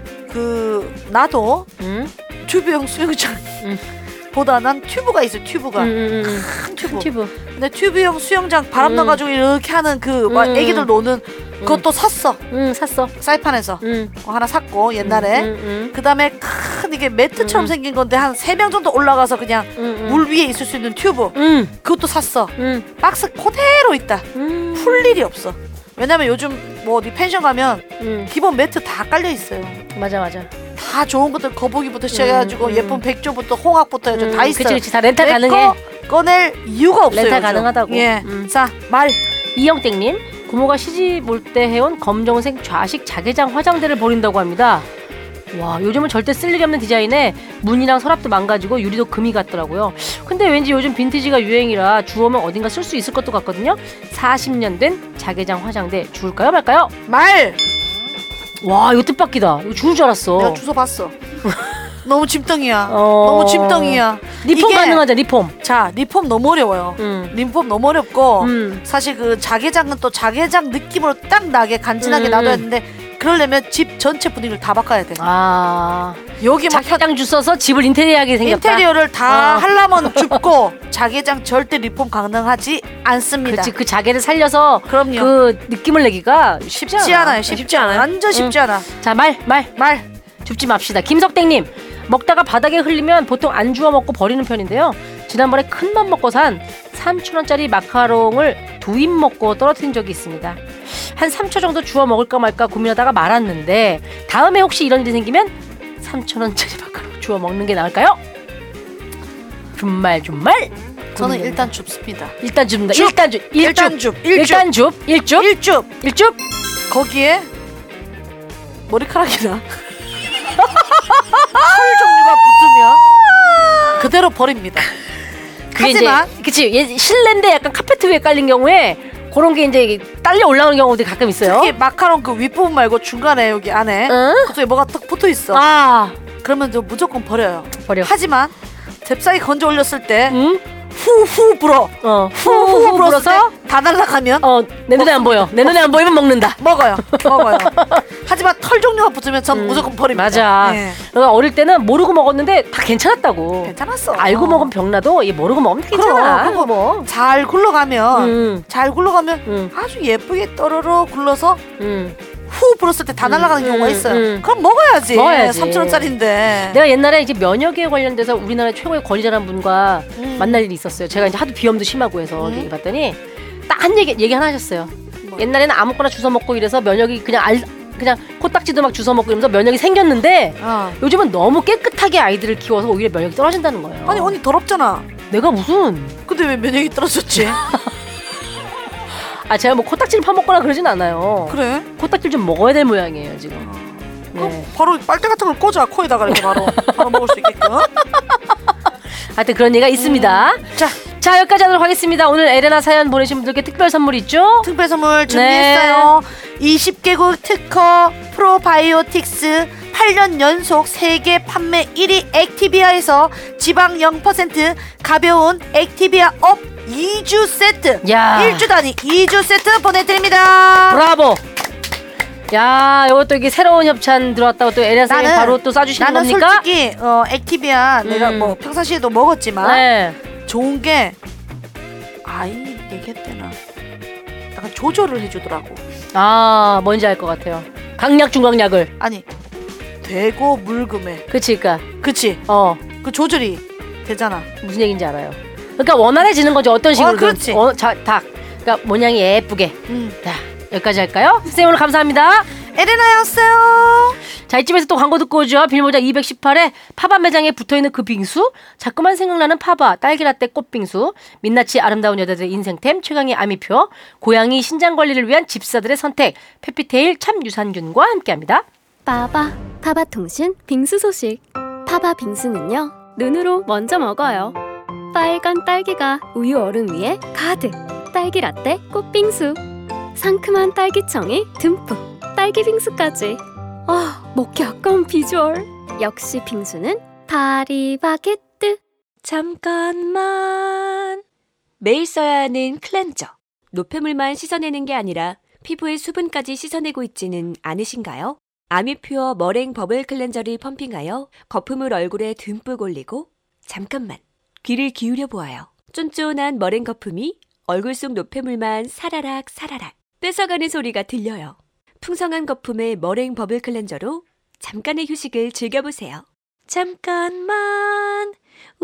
C: 나도 튜브형 수영장 보다 난 튜브가 있어. 튜브가 큰 튜브. 근데 튜브형 수영장 바람 나가지고 이렇게 하는 막 애기들 노는 그것도 샀어.
B: 샀어.
C: 사이판에서 하나 샀고 옛날에. 그다음에 큰 이게 매트처럼 생긴 건데 한 3명 정도 올라가서 그냥 물 위에 있을 수 있는 튜브. 그것도 샀어. 박스 그대로 있다. 풀 일이 없어. 왜냐면 요즘 뭐 어디 펜션 가면 기본 매트 다 깔려 있어요.
B: 맞아.
C: 다 좋은 것들 거북이부터 시작해가지고 예쁜 백조부터 홍학부터 해서 다 있어요.
B: 그치. 다 렌탈 가능해.
C: 꺼낼 이유가 없어요.
B: 렌탈
C: 요즘.
B: 가능하다고.
C: 예. 자, 말.
B: 이영땡님, 고모가 시집 올 때 해온 검정색 좌식 자개장 화장대를 버린다고 합니다. 와, 요즘은 절대 쓸 일이 없는 디자인에 문이랑 서랍도 망가지고 유리도 금이 같더라고요. 근데 왠지 요즘 빈티지가 유행이라 주워면 어딘가 쓸 수 있을 것도 같거든요. 40년 된 자개장 화장대 줄까요 말까요?
C: 말.
B: 와, 이거 뜻밖이다. 이거 주울 줄 알았어.
C: 내가 주워 봤어. 너무 짐덩이야. 너무 짐덩이야.
B: 리폼 가능하자. 리폼.
C: 자, 리폼 너무 어려워요. 리폼 너무 어렵고 사실 그 자개장은 또 자개장 느낌으로 딱 나게 간지나게 놔둬야 했는데 그러려면 집 전체 분위기를 다 바꿔야 돼.
B: 아,
C: 여기 막
B: 자개장 주 써서 집을 인테리어하게 생겼다.
C: 인테리어를 다
B: 어.
C: 하려면 줍고 자개장 절대 리폼 가능하지 않습니다.
B: 그치, 그 자개를 살려서
C: 그럼요.
B: 그 느낌을 내기가 쉽지 않아요.
C: 쉽지 않아요. 완전 쉽지 않아.
B: 자, 말 줍지 맙시다. 김석땡님, 먹다가 바닥에 흘리면 보통 안 주워 먹고 버리는 편인데요. 지난번에 큰 맘 먹고 산 3,000원짜리 마카롱을 2입 먹고 떨어뜨린 적이 있습니다. 한 3초 정도 주워 먹을까 말까 고민하다가 말았는데 다음에 혹시 이런 일이 생기면 3,000원짜리 마카롱 주워 먹는 게 나을까요? 준말
C: 저는 일단 줍습니다.
B: 일단 줍니다.
C: 줍.
B: 일단 줍. 일줍.
C: 거기에 머리카락이나 털 종류가 붙으면 그대로 버립니다.
B: 그게
C: 하지만
B: 이제 그치, 실내인데 약간 카페트 위에 깔린 경우에 그런 게 이제 딸려 올라오는 경우도 가끔 있어요.
C: 특히 마카롱 그 윗부분 말고 중간에 여기 안에
B: 응?
C: 그쪽에 뭐가 딱 붙어 있어.
B: 아,
C: 그러면 저 무조건 버려요.
B: 버려.
C: 하지만 잽싸게 건져 올렸을 때
B: 응?
C: 후후 불어.
B: 후후 불어서
C: 다 날아가면
B: 내 눈에 안 보여. 내 눈에 안 보이면 먹는다.
C: 먹어요. 하지만 털 종류가 붙으면 전 무조건 버립니다.
B: 맞아.
C: 예.
B: 그러니까 어릴 때는 모르고 먹었는데 다 괜찮았다고.
C: 괜찮았어.
B: 알고 먹으면 병나도 얘 모르고 먹으면 괜찮아.
C: 그거
B: 뭐.
C: 잘 굴러가면
B: 응.
C: 아주 예쁘게 떠르르 굴러서
B: 응.
C: 후 불었을 때 다 날아가는 경우가 있어요.
B: 응.
C: 그럼 먹어야지.
B: 먹어야지.
C: 3,000원짜리인데.
B: 내가 옛날에 이제 면역에 관련돼서 우리나라 최고의 권위자라는 분과 만날 일이 있었어요. 제가 이제 하도 비염도 심하고 해서 얘기 봤더니 딱 한 얘기 하나 하셨어요.
C: 뭐?
B: 옛날에는 아무거나 주워 먹고 이래서 면역이 그냥 코딱지도 막 주워 먹고 이러면서 면역이 생겼는데 요즘은 너무 깨끗하게 아이들을 키워서 오히려 면역이 떨어진다는 거예요.
C: 아니 언니 더럽잖아.
B: 내가 무슨
C: 근데 왜 면역이 떨어졌지?
B: 제가 뭐 코딱지를 파먹거나 그러진 않아요.
C: 그래?
B: 코딱지를 좀 먹어야 될 모양이에요 지금. 네.
C: 바로 빨대 같은 걸 꽂아 코에다가 이렇게 바로 먹을 수 있게끔.
B: 하여튼 그런 얘기가 있습니다. 자 여기까지 하도록 하겠습니다. 오늘 에레나 사연 보내신 분들께 특별 선물 있죠?
C: 특별 선물 준비했어요. 20개국 특허 프로바이오틱스 8년 연속 세계 판매 1위 액티비아에서 지방 0% 가벼운 액티비아 업 2주 세트.
B: 야.
C: 1주 단위 2주 세트 보내드립니다.
B: 브라보. 야, 이것도 이게 새로운 협찬 들어왔다고 또 에레나 선생님 바로 또 쏴주시는 겁니까?
C: 나는 솔직히 액티비아 내가 뭐 평상시에도 먹었지만 좋은 게 아이 얘기했대나 약간 조절을 해주더라고.
B: 뭔지 알 것 같아요. 강약 중강약을.
C: 아니 되고 물금에.
B: 그치,
C: 그치. 그 조절이 되잖아.
B: 무슨 얘기인지 알아요. 그러니까 원활해지는 거죠. 어떤 식으로.
C: 그렇지.
B: 그러니까 모양이 예쁘게. 자, 여기까지 할까요? 선생님 오늘 감사합니다.
C: 에레나였어요.
B: 자, 이쯤에서 또 광고 듣고 오죠. 빌모자 218에 파바 매장에 붙어있는 그 빙수, 자꾸만 생각나는 파바 딸기라떼 꽃빙수, 민낯이 아름다운 여자들의 인생템 최강의 아미표, 고양이 신장관리를 위한 집사들의 선택 페피테일 참 유산균과 함께합니다.
D: 파바 통신 빙수 소식. 파바 빙수는요, 눈으로 먼저 먹어요. 빨간 딸기가 우유 얼음 위에 가득. 딸기 라떼 꽃빙수. 상큼한 딸기청이 듬뿍. 딸기 빙수까지. 먹기 아까운 비주얼. 역시 빙수는 파리바게뜨.
H: 잠깐만. 매일 써야 하는 클렌저. 노폐물만 씻어내는 게 아니라 피부의 수분까지 씻어내고 있지는 않으신가요? 아미퓨어 머랭 버블 클렌저를 펌핑하여 거품을 얼굴에 듬뿍 올리고 잠깐만 귀를 기울여 보아요. 쫀쫀한 머랭 거품이 얼굴 속 노폐물만 사라락 뺏어가는 소리가 들려요. 풍성한 거품의 머랭 버블 클렌저로 잠깐의 휴식을 즐겨보세요. 잠깐만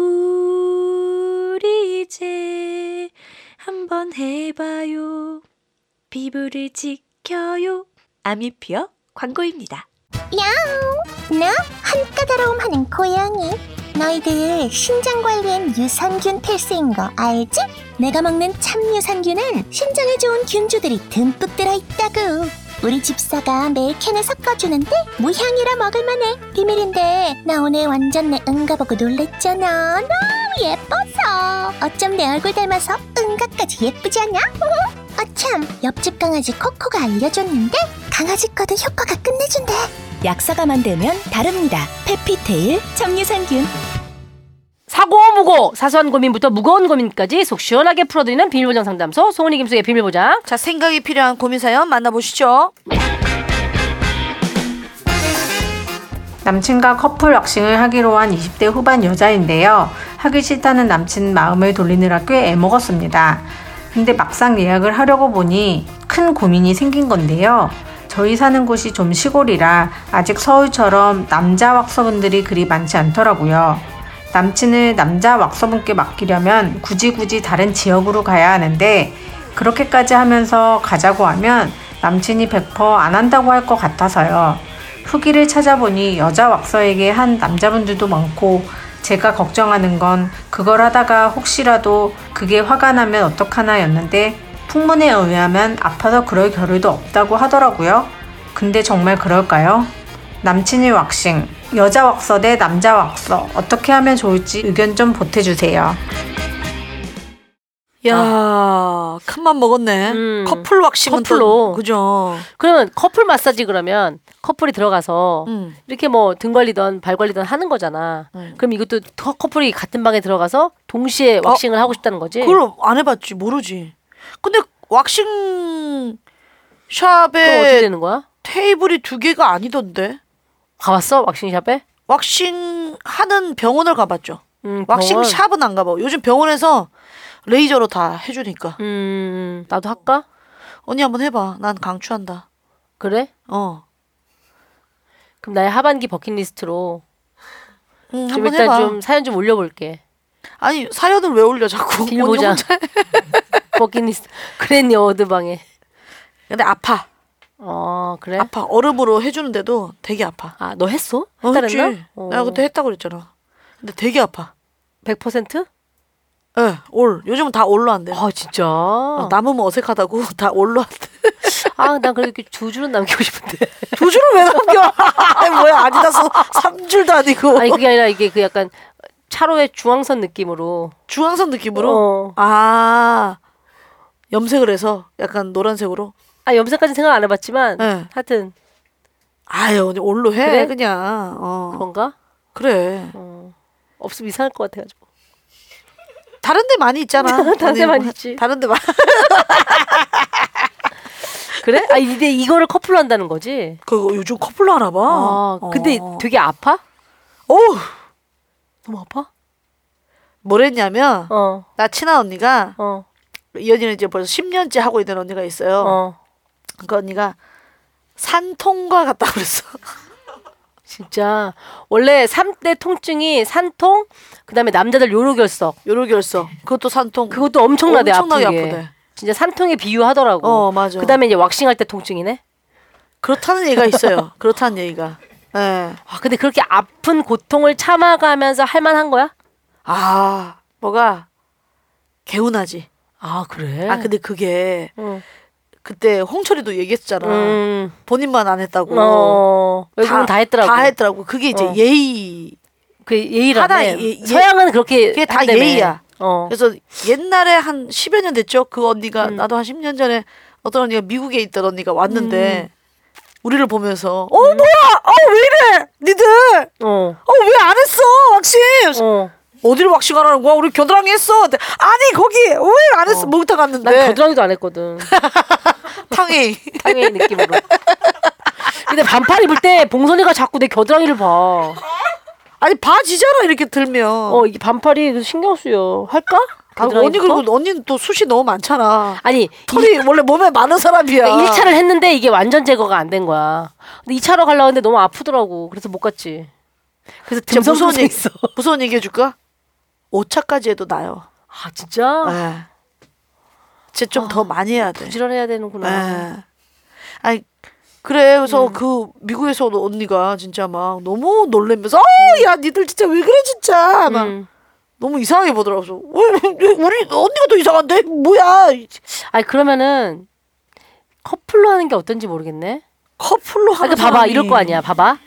H: 우리 이제 한번 해봐요. 피부를 지켜요. 아미퓨어 광고입니다.
I: 야옹! 나 한까다로움 하는 고양이. 너희들 신장 관리엔 유산균 필수인 거 알지? 내가 먹는 참 유산균은 신장에 좋은 균주들이 듬뿍 들어있다고. 우리 집사가 매일 캔에 섞어주는데 무향이라 먹을만해. 비밀인데 나 오늘 완전 내 응가 보고 놀랬잖아. 너무 예뻐서. 어쩜 내 얼굴 닮아서 응가까지 예쁘지 않냐? 참, 옆집 강아지 코코가 알려줬는데 강아지 거도 효과가 끝내준대.
H: 약사가 만들면 다릅니다. 페피테일 첨유산균.
B: 사고무고 사소한 고민부터 무거운 고민까지 속 시원하게 풀어드리는 비밀보장 상담소 송은이 김숙의 비밀보장.
C: 자, 생각이 필요한 고민 사연 만나보시죠.
J: 남친과 커플 왁싱을 하기로 한 20대 후반 여자인데요. 하기 싫다는 남친 마음을 돌리느라 꽤 애먹었습니다. 근데 막상 예약을 하려고 보니 큰 고민이 생긴 건데요. 저희 사는 곳이 좀 시골이라 아직 서울처럼 남자 왁서분들이 그리 많지 않더라고요. 남친을 남자 왁서분께 맡기려면 굳이 다른 지역으로 가야 하는데 그렇게까지 하면서 가자고 하면 남친이 100% 안 한다고 할 것 같아서요. 후기를 찾아보니 여자 왁서에게 한 남자분들도 많고 제가 걱정하는 건 그걸 하다가 혹시라도 그게 화가 나면 어떡하나 였는데 풍문에 의하면 아파서 그럴 겨를도 없다고 하더라고요. 근데 정말 그럴까요? 남친이 왁싱, 여자 왁서 대 남자 왁서 어떻게 하면 좋을지 의견 좀 보태주세요.
C: 야, 큰맘 먹었네. 커플 왁싱은
B: 커플로.
C: 또, 그죠.
B: 그러면 커플 마사지 그러면 커플이 들어가서 이렇게 뭐 등 관리든 발 관리든 하는 거잖아. 그럼 이것도 커플이 같은 방에 들어가서 동시에 왁싱을 하고 싶다는 거지?
C: 그걸 안 해봤지, 모르지. 근데 왁싱
B: 그럼 어떻게
C: 샵에
B: 되는 거야?
C: 테이블이 2개가 아니던데.
B: 가봤어? 왁싱샵에?
C: 왁싱 하는 병원을 가봤죠.
B: 병원?
C: 왁싱 샵은 안 가봐. 요즘 병원에서 레이저로 다 해주니까.
B: 나도 할까?
C: 언니 한번 해봐. 난 강추한다.
B: 그래?
C: 어.
B: 그럼 나의 하반기 버킷리스트로 좀
C: 한번
B: 일단
C: 해봐.
B: 좀 사연 좀 올려볼게.
C: 아니 사연을 왜 올려 자꾸.
B: 길보자.
C: 언니 혼자
B: 버킷리스트. 그랬니 어드방에.
C: 근데 아파.
B: 그래?
C: 아파. 얼음으로 해주는데도 되게 아파.
B: 아, 너 했어?
C: 했지.
B: 했다랬나?
C: 내가 그때 했다고 그랬잖아. 근데 되게 아파.
B: 100%?
C: 예, 올. 요즘은 다 올로 한대.
B: 아, 진짜?
C: 남으면 어색하다고 다 올로 한대.
B: 아, 난 그래도 이렇게 2줄은 남기고 싶은데.
C: 2줄을 왜 남겨? 아니, 뭐야, 아디다스 3줄도 아니고.
B: 아니, 그게 아니라 이게 그 약간 차로의 중앙선 느낌으로.
C: 중앙선 느낌으로? 아, 염색을 해서 약간 노란색으로?
B: 아, 염색까지 생각 안 해봤지만
C: 네.
B: 하여튼.
C: 아유, 언니 올로 해,
B: 그래?
C: 그냥.
B: 그런가?
C: 그래.
B: 없으면 이상할 것 같아가지고.
C: 다른 데 많이 있잖아.
B: 다른 데 많이 있지.
C: 다른 데 많이.
B: 그래? 아, 근데 이거를 커플로 한다는 거지?
C: 그거 요즘 커플로 하나 봐.
B: 아, 근데 되게 아파?
C: 어우.
B: 너무 아파?
C: 뭐랬냐면, 나 친한 언니가, 이 언니는 이제 벌써 10년째 하고 있는 언니가 있어요. 그 언니가 산통과 같다고 그랬어.
B: 진짜 원래 3대 통증이 산통, 그다음에 남자들 요로결석.
C: 요로결석. 그것도 산통.
B: 그것도 엄청나게
C: 엄청나게
B: 아프게.
C: 아프대.
B: 진짜 산통에 비유하더라고.
C: 맞아.
B: 그다음에 이제 왁싱할 때 통증이네.
C: 그렇다는 얘기가 있어요. 그렇다는 얘기가. 네.
B: 아, 근데 그렇게 아픈 고통을 참아가면서 할 만한 거야?
C: 아, 뭐가 개운하지.
B: 아, 그래?
C: 아, 근데 그게 그때 홍철이도 얘기했잖아. 본인만 안 했다고.
B: 외국은 다 했더라고.
C: 다 했더라고. 그게 이제 예의.
B: 그 예의라네.
C: 하나
B: 서양은 그렇게
C: 그게 다
B: 한다며.
C: 예의야. 그래서 옛날에 한 10여 년 됐죠. 그 언니가 나도 한 10년 전에 어떤 언니가 미국에 있던 언니가 왔는데 우리를 보면서 뭐야? 왜 이래? 니들? 왜 안 했어? 왁싱? 어디를 왁싱하라는 거야? 우리 겨드랑이 했어. 아니 거기 왜 안 했어? 목욕탕 갔는데.
B: 난 겨드랑이도 안 했거든.
C: 탕웨이
B: 느낌으로. 근데 반팔 입을 때 봉선이가 자꾸 내 겨드랑이를 봐.
C: 아니 봐지잖아 이렇게 들면.
B: 이게 반팔이 신경 쓰여. 할까?
C: 언니 그리고 언니는 또 숱이 너무 많잖아.
B: 아니
C: 털이 원래 몸에 많은 사람이야.
B: 1차를 했는데 이게 완전 제거가 안 된 거야. 근데 2차로 가려고 했는데 너무 아프더라고. 그래서 못 갔지. 그래서
C: 무서운 얘기
B: 있어.
C: 무서운 얘기 해줄까? 5차까지 해도 나요.
B: 아 진짜?
C: 네. 진짜 좀 더 많이 해야 돼.
B: 부지런해야 되는구나.
C: 네. 아니 그래 그래서 그 미국에서 언니가 진짜 막 너무 놀래면서 야 니들 진짜 왜 그래 진짜 막 너무 이상하게 보더라고. 우리 언니가 더 이상한데 뭐야?
B: 아니 그러면은 커플로 하는 게 어떤지 모르겠네.
C: 커플로 하는
B: 그러니까 봐봐 이럴 거 아니야. 봐봐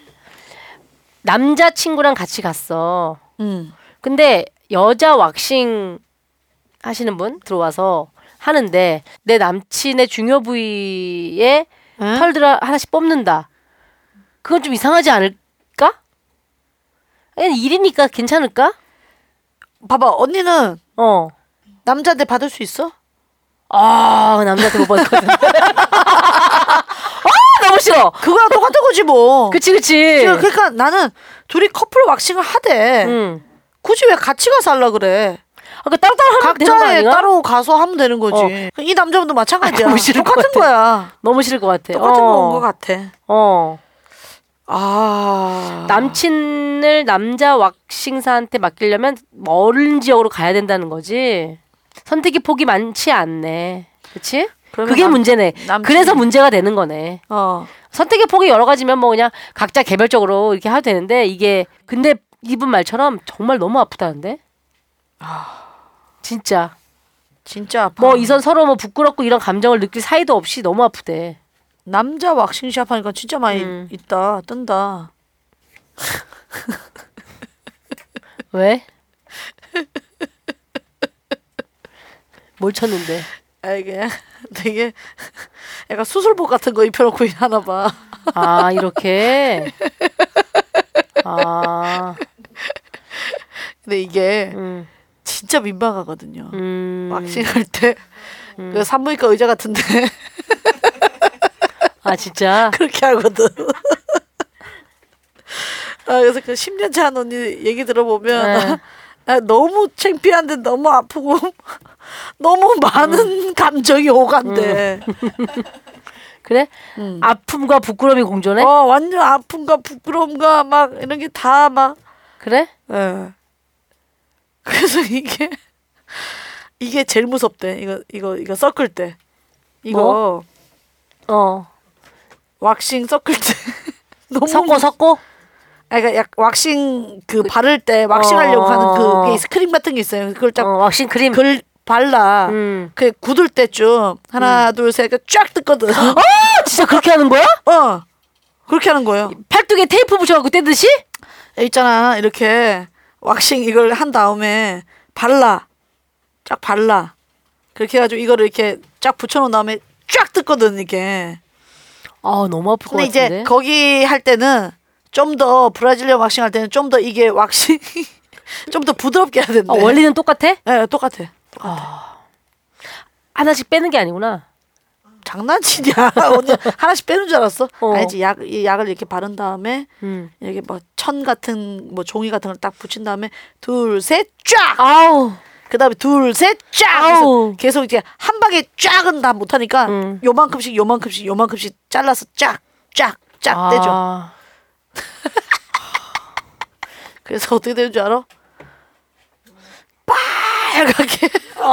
B: 남자친구랑 같이 갔어. 근데 여자 왁싱 하시는 분 들어와서 하는데 내 남친의 중요 부위에 털들 하나씩 뽑는다. 그건 좀 이상하지 않을까? 그냥 일이니까 괜찮을까?
C: 봐봐 언니는 남자한테 받을 수 있어?
B: 아 남자한테 못 받거든. 너무 너무 싫어.
C: 그거랑 똑같은 거지 뭐.
B: 그치.
C: 그러니까 나는 둘이 커플 왁싱을 하되 굳이 왜 같이 가서 하려 그래.
B: 따로 하면 되는 거
C: 각자에
B: 아니야?
C: 따로 가서 하면 되는 거지. 이 남자분도 마찬가지야.
B: 너무 싫을 것
C: 똑같은
B: 같아.
C: 거야.
B: 너무 싫을 것 같아.
C: 똑같은 건 것 같아.
B: 아. 남친을 남자 왁싱사한테 맡기려면 멀은 지역으로 가야 된다는 거지. 선택의 폭이 많지 않네. 그치? 그게 문제네. 그래서 문제가 되는 거네. 선택의 폭이 여러 가지면 뭐 그냥 각자 개별적으로 이렇게 해도 되는데 이게 근데 이분 말처럼 정말 너무 아프다는데? 진짜
C: 아파.
B: 뭐 이선 서로 뭐 부끄럽고 이런 감정을 느낄 사이도 없이 너무 아프대.
C: 남자 왁싱샵 하니까 진짜 많이 있다. 뜬다.
B: 왜? 뭘 쳤는데?
C: 이게 되게 약간 수술복 같은 거 입혀놓고 하나 봐.
B: 아 이렇게. 아.
C: 근데 이게 진짜 민망하거든요. 왁싱할 때 그 산부인과 의자 같은데.
B: 아 진짜?
C: 그렇게 하거든. 그래서 그 10년째 한 언니 얘기 들어보면 너무 창피한데 너무 아프고 너무 많은 감정이 오간대.
B: 그래? 아픔과 부끄러움이 공존해?
C: 완전 아픔과 부끄러움과 막 이런 게 다 막.
B: 그래?
C: 그래서 이게 제일 무섭대. 이거 섞을 때. 이거. 왁싱 섞을 때. 너무
B: 섞고?
C: 그러니까 왁싱 바를 때 왁싱하려고 하는 그 크림 같은 게 있어요. 그걸 딱
B: 왁싱 크림.
C: 그걸 발라. 그 굳을 때쯤 하나 둘 셋 쫙 뜯거든.
B: 진짜 그렇게 하는 거야?
C: 그렇게 하는 거예요.
B: 팔뚝에 테이프 붙여갖고 떼듯이?
C: 있잖아 이렇게 왁싱 이걸 한 다음에 쫙 발라. 그렇게 해가지고 이거를 이렇게 쫙 붙여놓은 다음에 쫙 뜯거든 이게.
B: 너무 아플 것
C: 근데
B: 같은데.
C: 이제 거기 할 때는 좀 더 브라질리언 왁싱 할 때는 좀 더 이게 왁싱 좀 더 부드럽게 해야 된대.
B: 원리는 똑같아?
C: 네, 똑같아.
B: 하나씩 빼는 게 아니구나.
C: 장난치냐? 언니 하나씩 빼는 줄 알았어? 아니지. 약을 이렇게 바른 다음에 이렇게 뭐 천 같은 뭐 종이 같은 걸 딱 붙인 다음에 둘, 셋, 쫙.
B: 아우.
C: 그다음에 둘, 셋, 쫙. 계속 이제 한 방에 쫙은 다 못하니까 요만큼씩 잘라서 쫙 떼줘. 그래서 어떻게 되는 줄 알아? 빨갛게.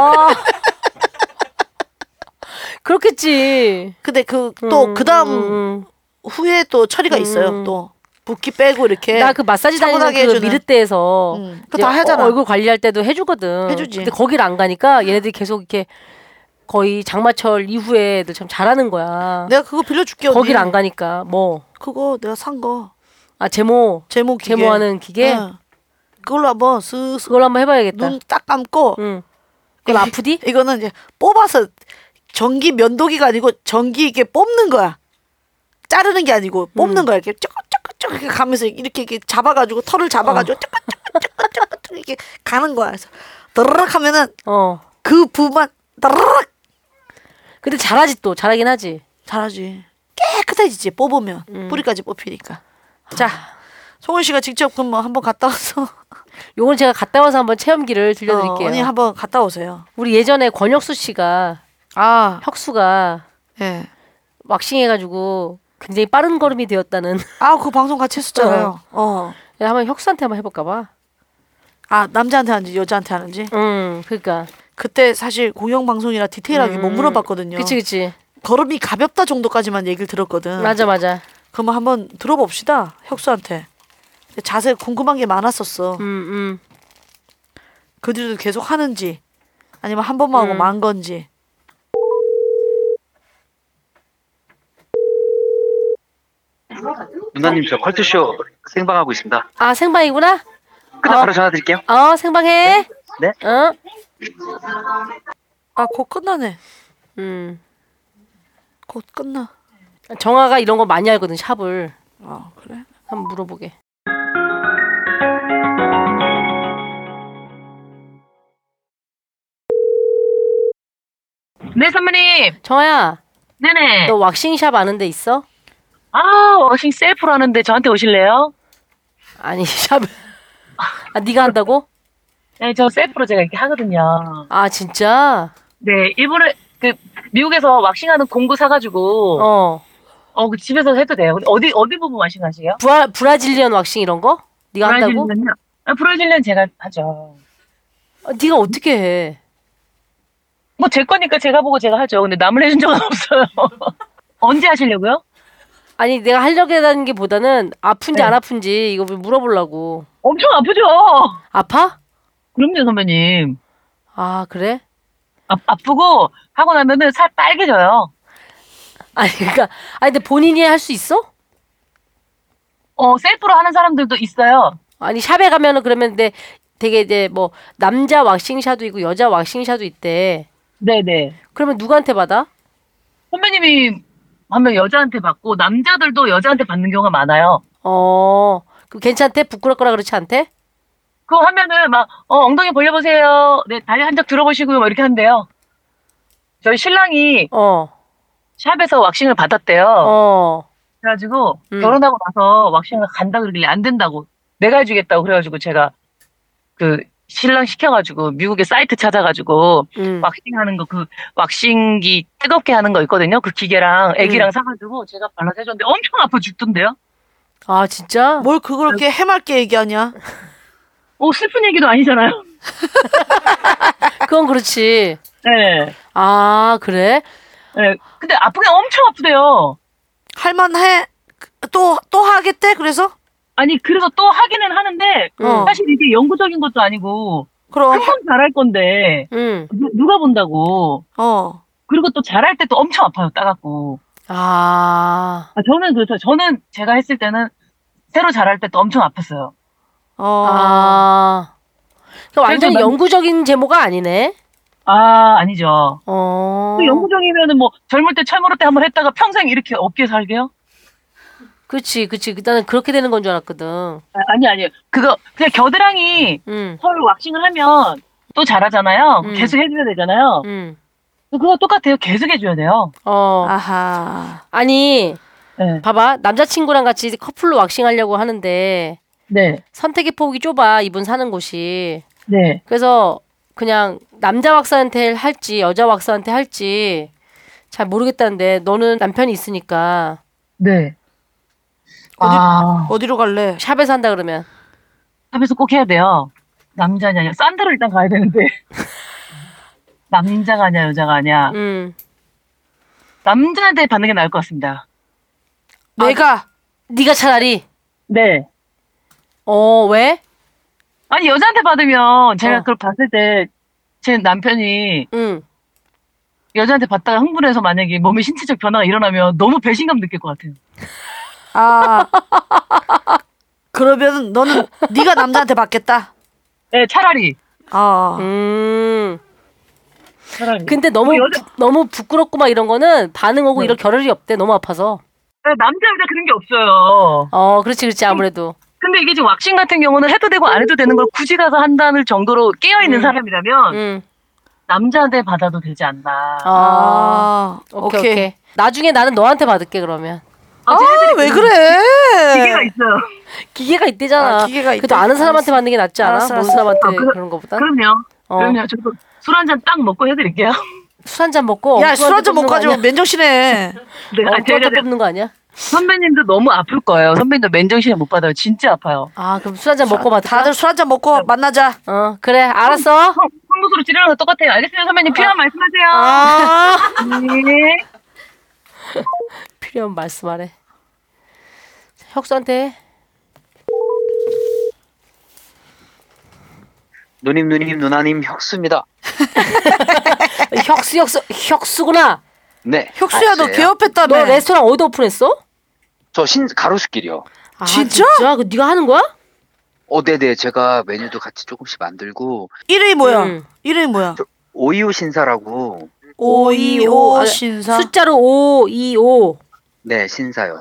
B: 그렇겠지.
C: 근데 그다음 후에 또 처리가 있어요. 또 붓기 빼고 이렇게.
B: 나 그 마사지 다니는 그 미르떼에서
C: 그거 다 하잖아.
B: 얼굴 관리할 때도 해주거든.
C: 해주지.
B: 근데 거기를 안 가니까 얘네들이 계속 이렇게 거의 장마철 이후에 애들 참 잘하는 거야.
C: 내가 그거 빌려줄게. 언니.
B: 거기를 안 가니까 뭐.
C: 그거 내가 산 거.
B: 제모
C: 기계.
B: 제모하는 기계.
C: 그걸로 한번 쓱.
B: 그걸로 한번 해봐야겠다.
C: 눈 딱 감고.
B: 그럼 아프디?
C: 이거는 이제 뽑아서 전기 면도기가 아니고 전기 이렇게 뽑는 거야. 자르는 게 아니고 뽑는 거야. 이렇게 쪼끄쪼끄쪼 이렇게 가면서 이렇게 잡아가지고 털을 잡아가지고 쪼끄쪼끄쪼끄쪼끄 이렇게 가는 거야. 그래서 드르륵 하면은 그 부만 드르륵.
B: 근데 잘하긴 하지.
C: 잘하지. 깨끗해지지 뽑으면 뿌리까지 뽑히니까. 자, 송은 씨가 직접 그럼 한번 갔다 와서.
B: 요건 제가 갔다 와서 한번 체험기를 들려드릴게요.
C: 언니 한번 갔다 오세요.
B: 우리 예전에 권혁수 씨가 혁수가 왁싱 해가지고 굉장히 빠른 걸음이 되었다는.
C: 그 방송 같이 했었잖아요.
B: 한번 혁수한테 한번 해볼까봐.
C: 남자한테 하는지 여자한테 하는지.
B: 그러니까
C: 그때 사실 공영 방송이라 디테일하게 못 물어봤거든요.
B: 그치.
C: 걸음이 가볍다 정도까지만 얘기를 들었거든.
B: 맞아.
C: 그러면 한번 들어봅시다. 혁수한테. 자세히 궁금한 게 많았었어. 그 뒤로도 계속 하는지 아니면 한 번만 하고 만 건지.
K: 누나님 저 컬투쇼 생방하고 있습니다.
B: 생방이구나?
K: 끝나 바로 전화 드릴게요.
B: 생방해.
K: 네.
C: 곧 끝나네. 곧 끝나.
B: 정아가 이런 거 많이 알거든, 샵을.
C: 그래?
B: 한번 물어보게.
L: 네, 선배님.
B: 정아야.
L: 네네.
B: 너 왁싱샵 아는 데 있어?
L: 아, 워싱 셀프로 하는데 저한테 오실래요?
B: 아니 샵. 아 네가 한다고?
L: 네, 저 셀프로 제가 이렇게 하거든요.
B: 아 진짜?
L: 네, 일본에 미국에서 왁싱하는 공구 사가지고 그 집에서 해도 돼요. 근데 어디 부분 왁싱 하세요?
B: 브라질리언 왁싱 이런 거? 네가 한다고?
L: 브라질리언 제가 하죠.
B: 네가 어떻게 해?
L: 뭐 제 거니까 제가 보고 제가 하죠. 근데 남을 해준 적은 없어요. 언제 하시려고요?
B: 아니 내가 하려고 하는 게 보다는 아픈지
L: 네.
B: 안 아픈지 이거 물어보려고.
L: 엄청 아프죠?
B: 아파?
L: 그럼요, 선배님.
B: 아 그래?
L: 아프고 하고 나면은 살 빨개져요.
B: 아니 그러니까 근데 본인이 할 수 있어?
L: 셀프로 하는 사람들도 있어요.
B: 아니 샵에 가면은 그러면 근데 되게 이제 뭐 남자 왁싱샵도 있고 여자 왁싱샵도 있대.
L: 네네.
B: 그러면 누구한테 받아?
L: 선배님이 하면 여자한테 받고 남자들도 여자한테 받는 경우가 많아요.
B: 그 괜찮대? 부끄럽거나 그렇지 않대?
L: 그거 하면은 막 엉덩이 벌려보세요. 네, 다리 한 적 들어보시고요. 막 이렇게 한대요. 저희 신랑이 샵에서 왁싱을 받았대요. 그래가지고 결혼하고 나서 왁싱을 간다 그러길래 안 된다고 내가 해주겠다고 그래가지고 제가 그 신랑 시켜가지고 미국에 사이트 찾아가지고 왁싱하는 거 그 왁싱기 뜨겁게 하는 거 있거든요. 그 기계랑 애기랑 사가지고 제가 발라서 해줬는데 엄청 아파 죽던데요.
B: 아 진짜?
C: 뭘 그걸 그렇게 해맑게 얘기하냐?
L: 슬픈 얘기도 아니잖아요.
B: 그건 그렇지.
L: 네.
B: 아 그래?
L: 네. 근데 아프긴 엄청 아프대요.
C: 할만해? 또 하겠대? 그래서?
L: 아니 그래서 또 하기는 하는데 사실 이게 영구적인 것도 아니고
C: 그럼
L: 금방 잘할 건데 누가 본다고. 그리고 또 잘할 때 또 엄청 아파요. 따갑고. 저는 그렇죠. 저는 제가 했을 때는 새로 잘할 때 또 엄청 아팠어요.
B: 그러니까 완전히 영구적인 제모가 아니네.
L: 아니죠. 그 영구적이면은 뭐 젊을 때 철모로 때 한번 했다가 평생 이렇게 없게 살게요?
B: 그치. 나는 그렇게 되는 건 줄 알았거든.
L: 아니요. 그거 그냥 겨드랑이 털 왁싱을 하면 또 잘하잖아요. 계속 해줘야 되잖아요. 그거 똑같아요. 계속 해줘야 돼요.
C: 아하.
B: 아니,
L: 네.
B: 봐봐. 남자친구랑 같이 커플로 왁싱 하려고 하는데,
L: 네.
B: 선택의 폭이 좁아. 이분 사는 곳이.
L: 네.
B: 그래서 그냥 남자 왁서한테 할지, 여자 왁서한테 할지 잘 모르겠다는데, 너는 남편이 있으니까.
L: 네.
C: 어디로 갈래?
B: 샵에서 한다 그러면.
L: 샵에서 꼭 해야 돼요. 남자냐, 산드로 일단 가야 되는데. 남자가 아니야, 여자가 아니야. 남자한테 받는 게 나을 것 같습니다.
B: 네가 차라리?
L: 네.
B: 왜?
L: 아니, 여자한테 받으면 제가 그걸 봤을 때 제 남편이 여자한테 받다가 흥분해서 만약에 몸에 신체적 변화가 일어나면 너무 배신감 느낄 것 같아요.
C: 그러면 너는 네가 남자한테 받겠다.
L: 네, 차라리.
B: 차라리. 근데 너무 부끄럽고 막 이런 거는 반응 오고 이럴 겨를이 없대. 너무 아파서.
L: 남자 여자 그런 게 없어요.
B: 그렇지 아무래도.
L: 근데 이게 지금 왁싱 같은 경우는 해도 되고 안 해도 되는 걸 굳이 가서 한다는 정도로 깨어있는 사람이라면 남자한테 받아도 되지 않나.
B: 오케이. 나중에 나는 너한테 받을게 그러면.
C: 왜 그래?
L: 기계가 있어요.
B: 기계가 있대잖아.
C: 기계가
B: 그래도
C: 있대.
B: 아는 사람한테 받는 게 낫지 않아?
C: 알았어.
B: 모르는 사람한테 그런 거보다.
L: 그럼요. 저도 술 한 잔 딱 먹고 해드릴게요.
B: 술 한 잔 먹고.
C: 야, 술 한 잔 먹고 가지고 맨정신에.
B: 제가 뽑는 거 아니야?
L: 선배님도 너무 아플 거예요. 선배님도 맨정신에 못 받아요. 진짜 아파요.
B: 그럼 술 한 잔 먹고 받을까?
C: 다들 술 한 잔 먹고 만나자.
B: 그래, 알았어.
L: 황무수로 찌르는 거 똑같아요. 알겠습니다, 선배님. 필요한 말씀하세요. 네.
B: 필요한 말씀하래. 혁수한테 해.
K: 누님 누나님 혁수입니다.
B: 혁수구나.
K: 네.
C: 혁수야, 너 개업했다며.
B: 너 레스토랑 어디 오픈했어?
K: 저 가로수길이요.
C: 진짜?
B: 그 네가 하는 거야?
K: 네네. 제가 메뉴도 같이 조금씩 만들고.
C: 이름이 뭐야? 이름이 뭐야?
K: 오이오 신사라고.
C: 오이오 신사.
B: 숫자로 525.
K: 네, 신사요.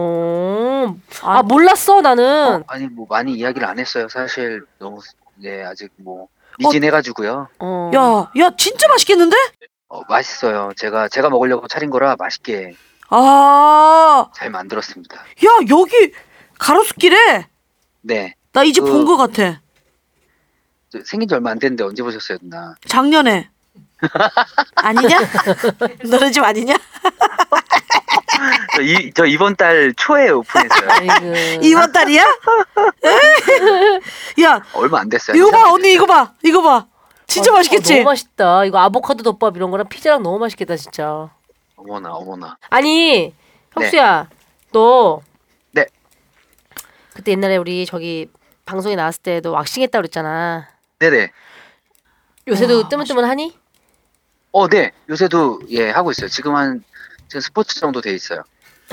B: 몰랐어 나는.
K: 아니 뭐 많이 이야기를 안 했어요. 사실 너무 아직 뭐 미진해가지고요.
C: 야 진짜 맛있겠는데?
K: 맛있어요. 제가 먹으려고 차린 거라 맛있게.
C: 아.
K: 잘 만들었습니다.
C: 야, 여기 가로수길에
K: 네.
C: 나 이 집 본 것 같아.
K: 생긴 지 얼마 안 됐는데 언제 보셨어요, 누나?
C: 작년에. 아니냐? 너네 집 아니냐?
K: 저 이번 달 초에 오픈했어요.
C: 이번 달이야? 야,
K: 얼마 안 됐어요.
C: 이거 봐, 언니 이거 봐. 진짜 맛있겠지?
B: 너무 맛있다. 이거 아보카도 덮밥 이런 거랑 피자랑 너무 맛있겠다 진짜.
K: 어머나.
B: 아니 혁수야, 너
K: 네.
B: 그때 옛날에 우리 저기 방송에 나왔을 때도 왁싱했다고 그랬잖아.
K: 네네.
B: 요새도 뜨문뜨문하니?
K: 네. 요새도 하고 있어요. 지금 스포츠 정도 돼 있어요.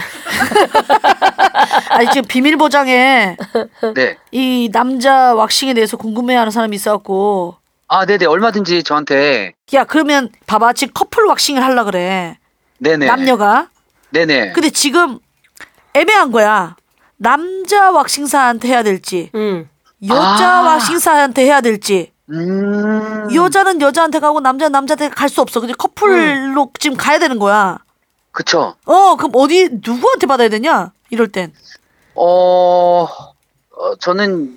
C: 아니 지금 비밀 보장에
K: 네.
C: 이 남자 왁싱에 대해서 궁금해하는 사람이 있어갖고.
K: 아, 네네. 얼마든지 저한테.
C: 야, 그러면 봐봐, 지금 커플 왁싱을 하려 그래.
K: 네네.
C: 남녀가.
K: 네네.
C: 근데 지금 애매한 거야. 남자 왁싱사한테 해야 될지, 여자 왁싱사한테 해야 될지. 여자는 여자한테 가고 남자는 남자한테 갈 수 없어. 근데 커플로 지금 가야 되는 거야.
K: 그쵸.
C: 그럼 누구한테 받아야 되냐? 이럴 땐.
K: 저는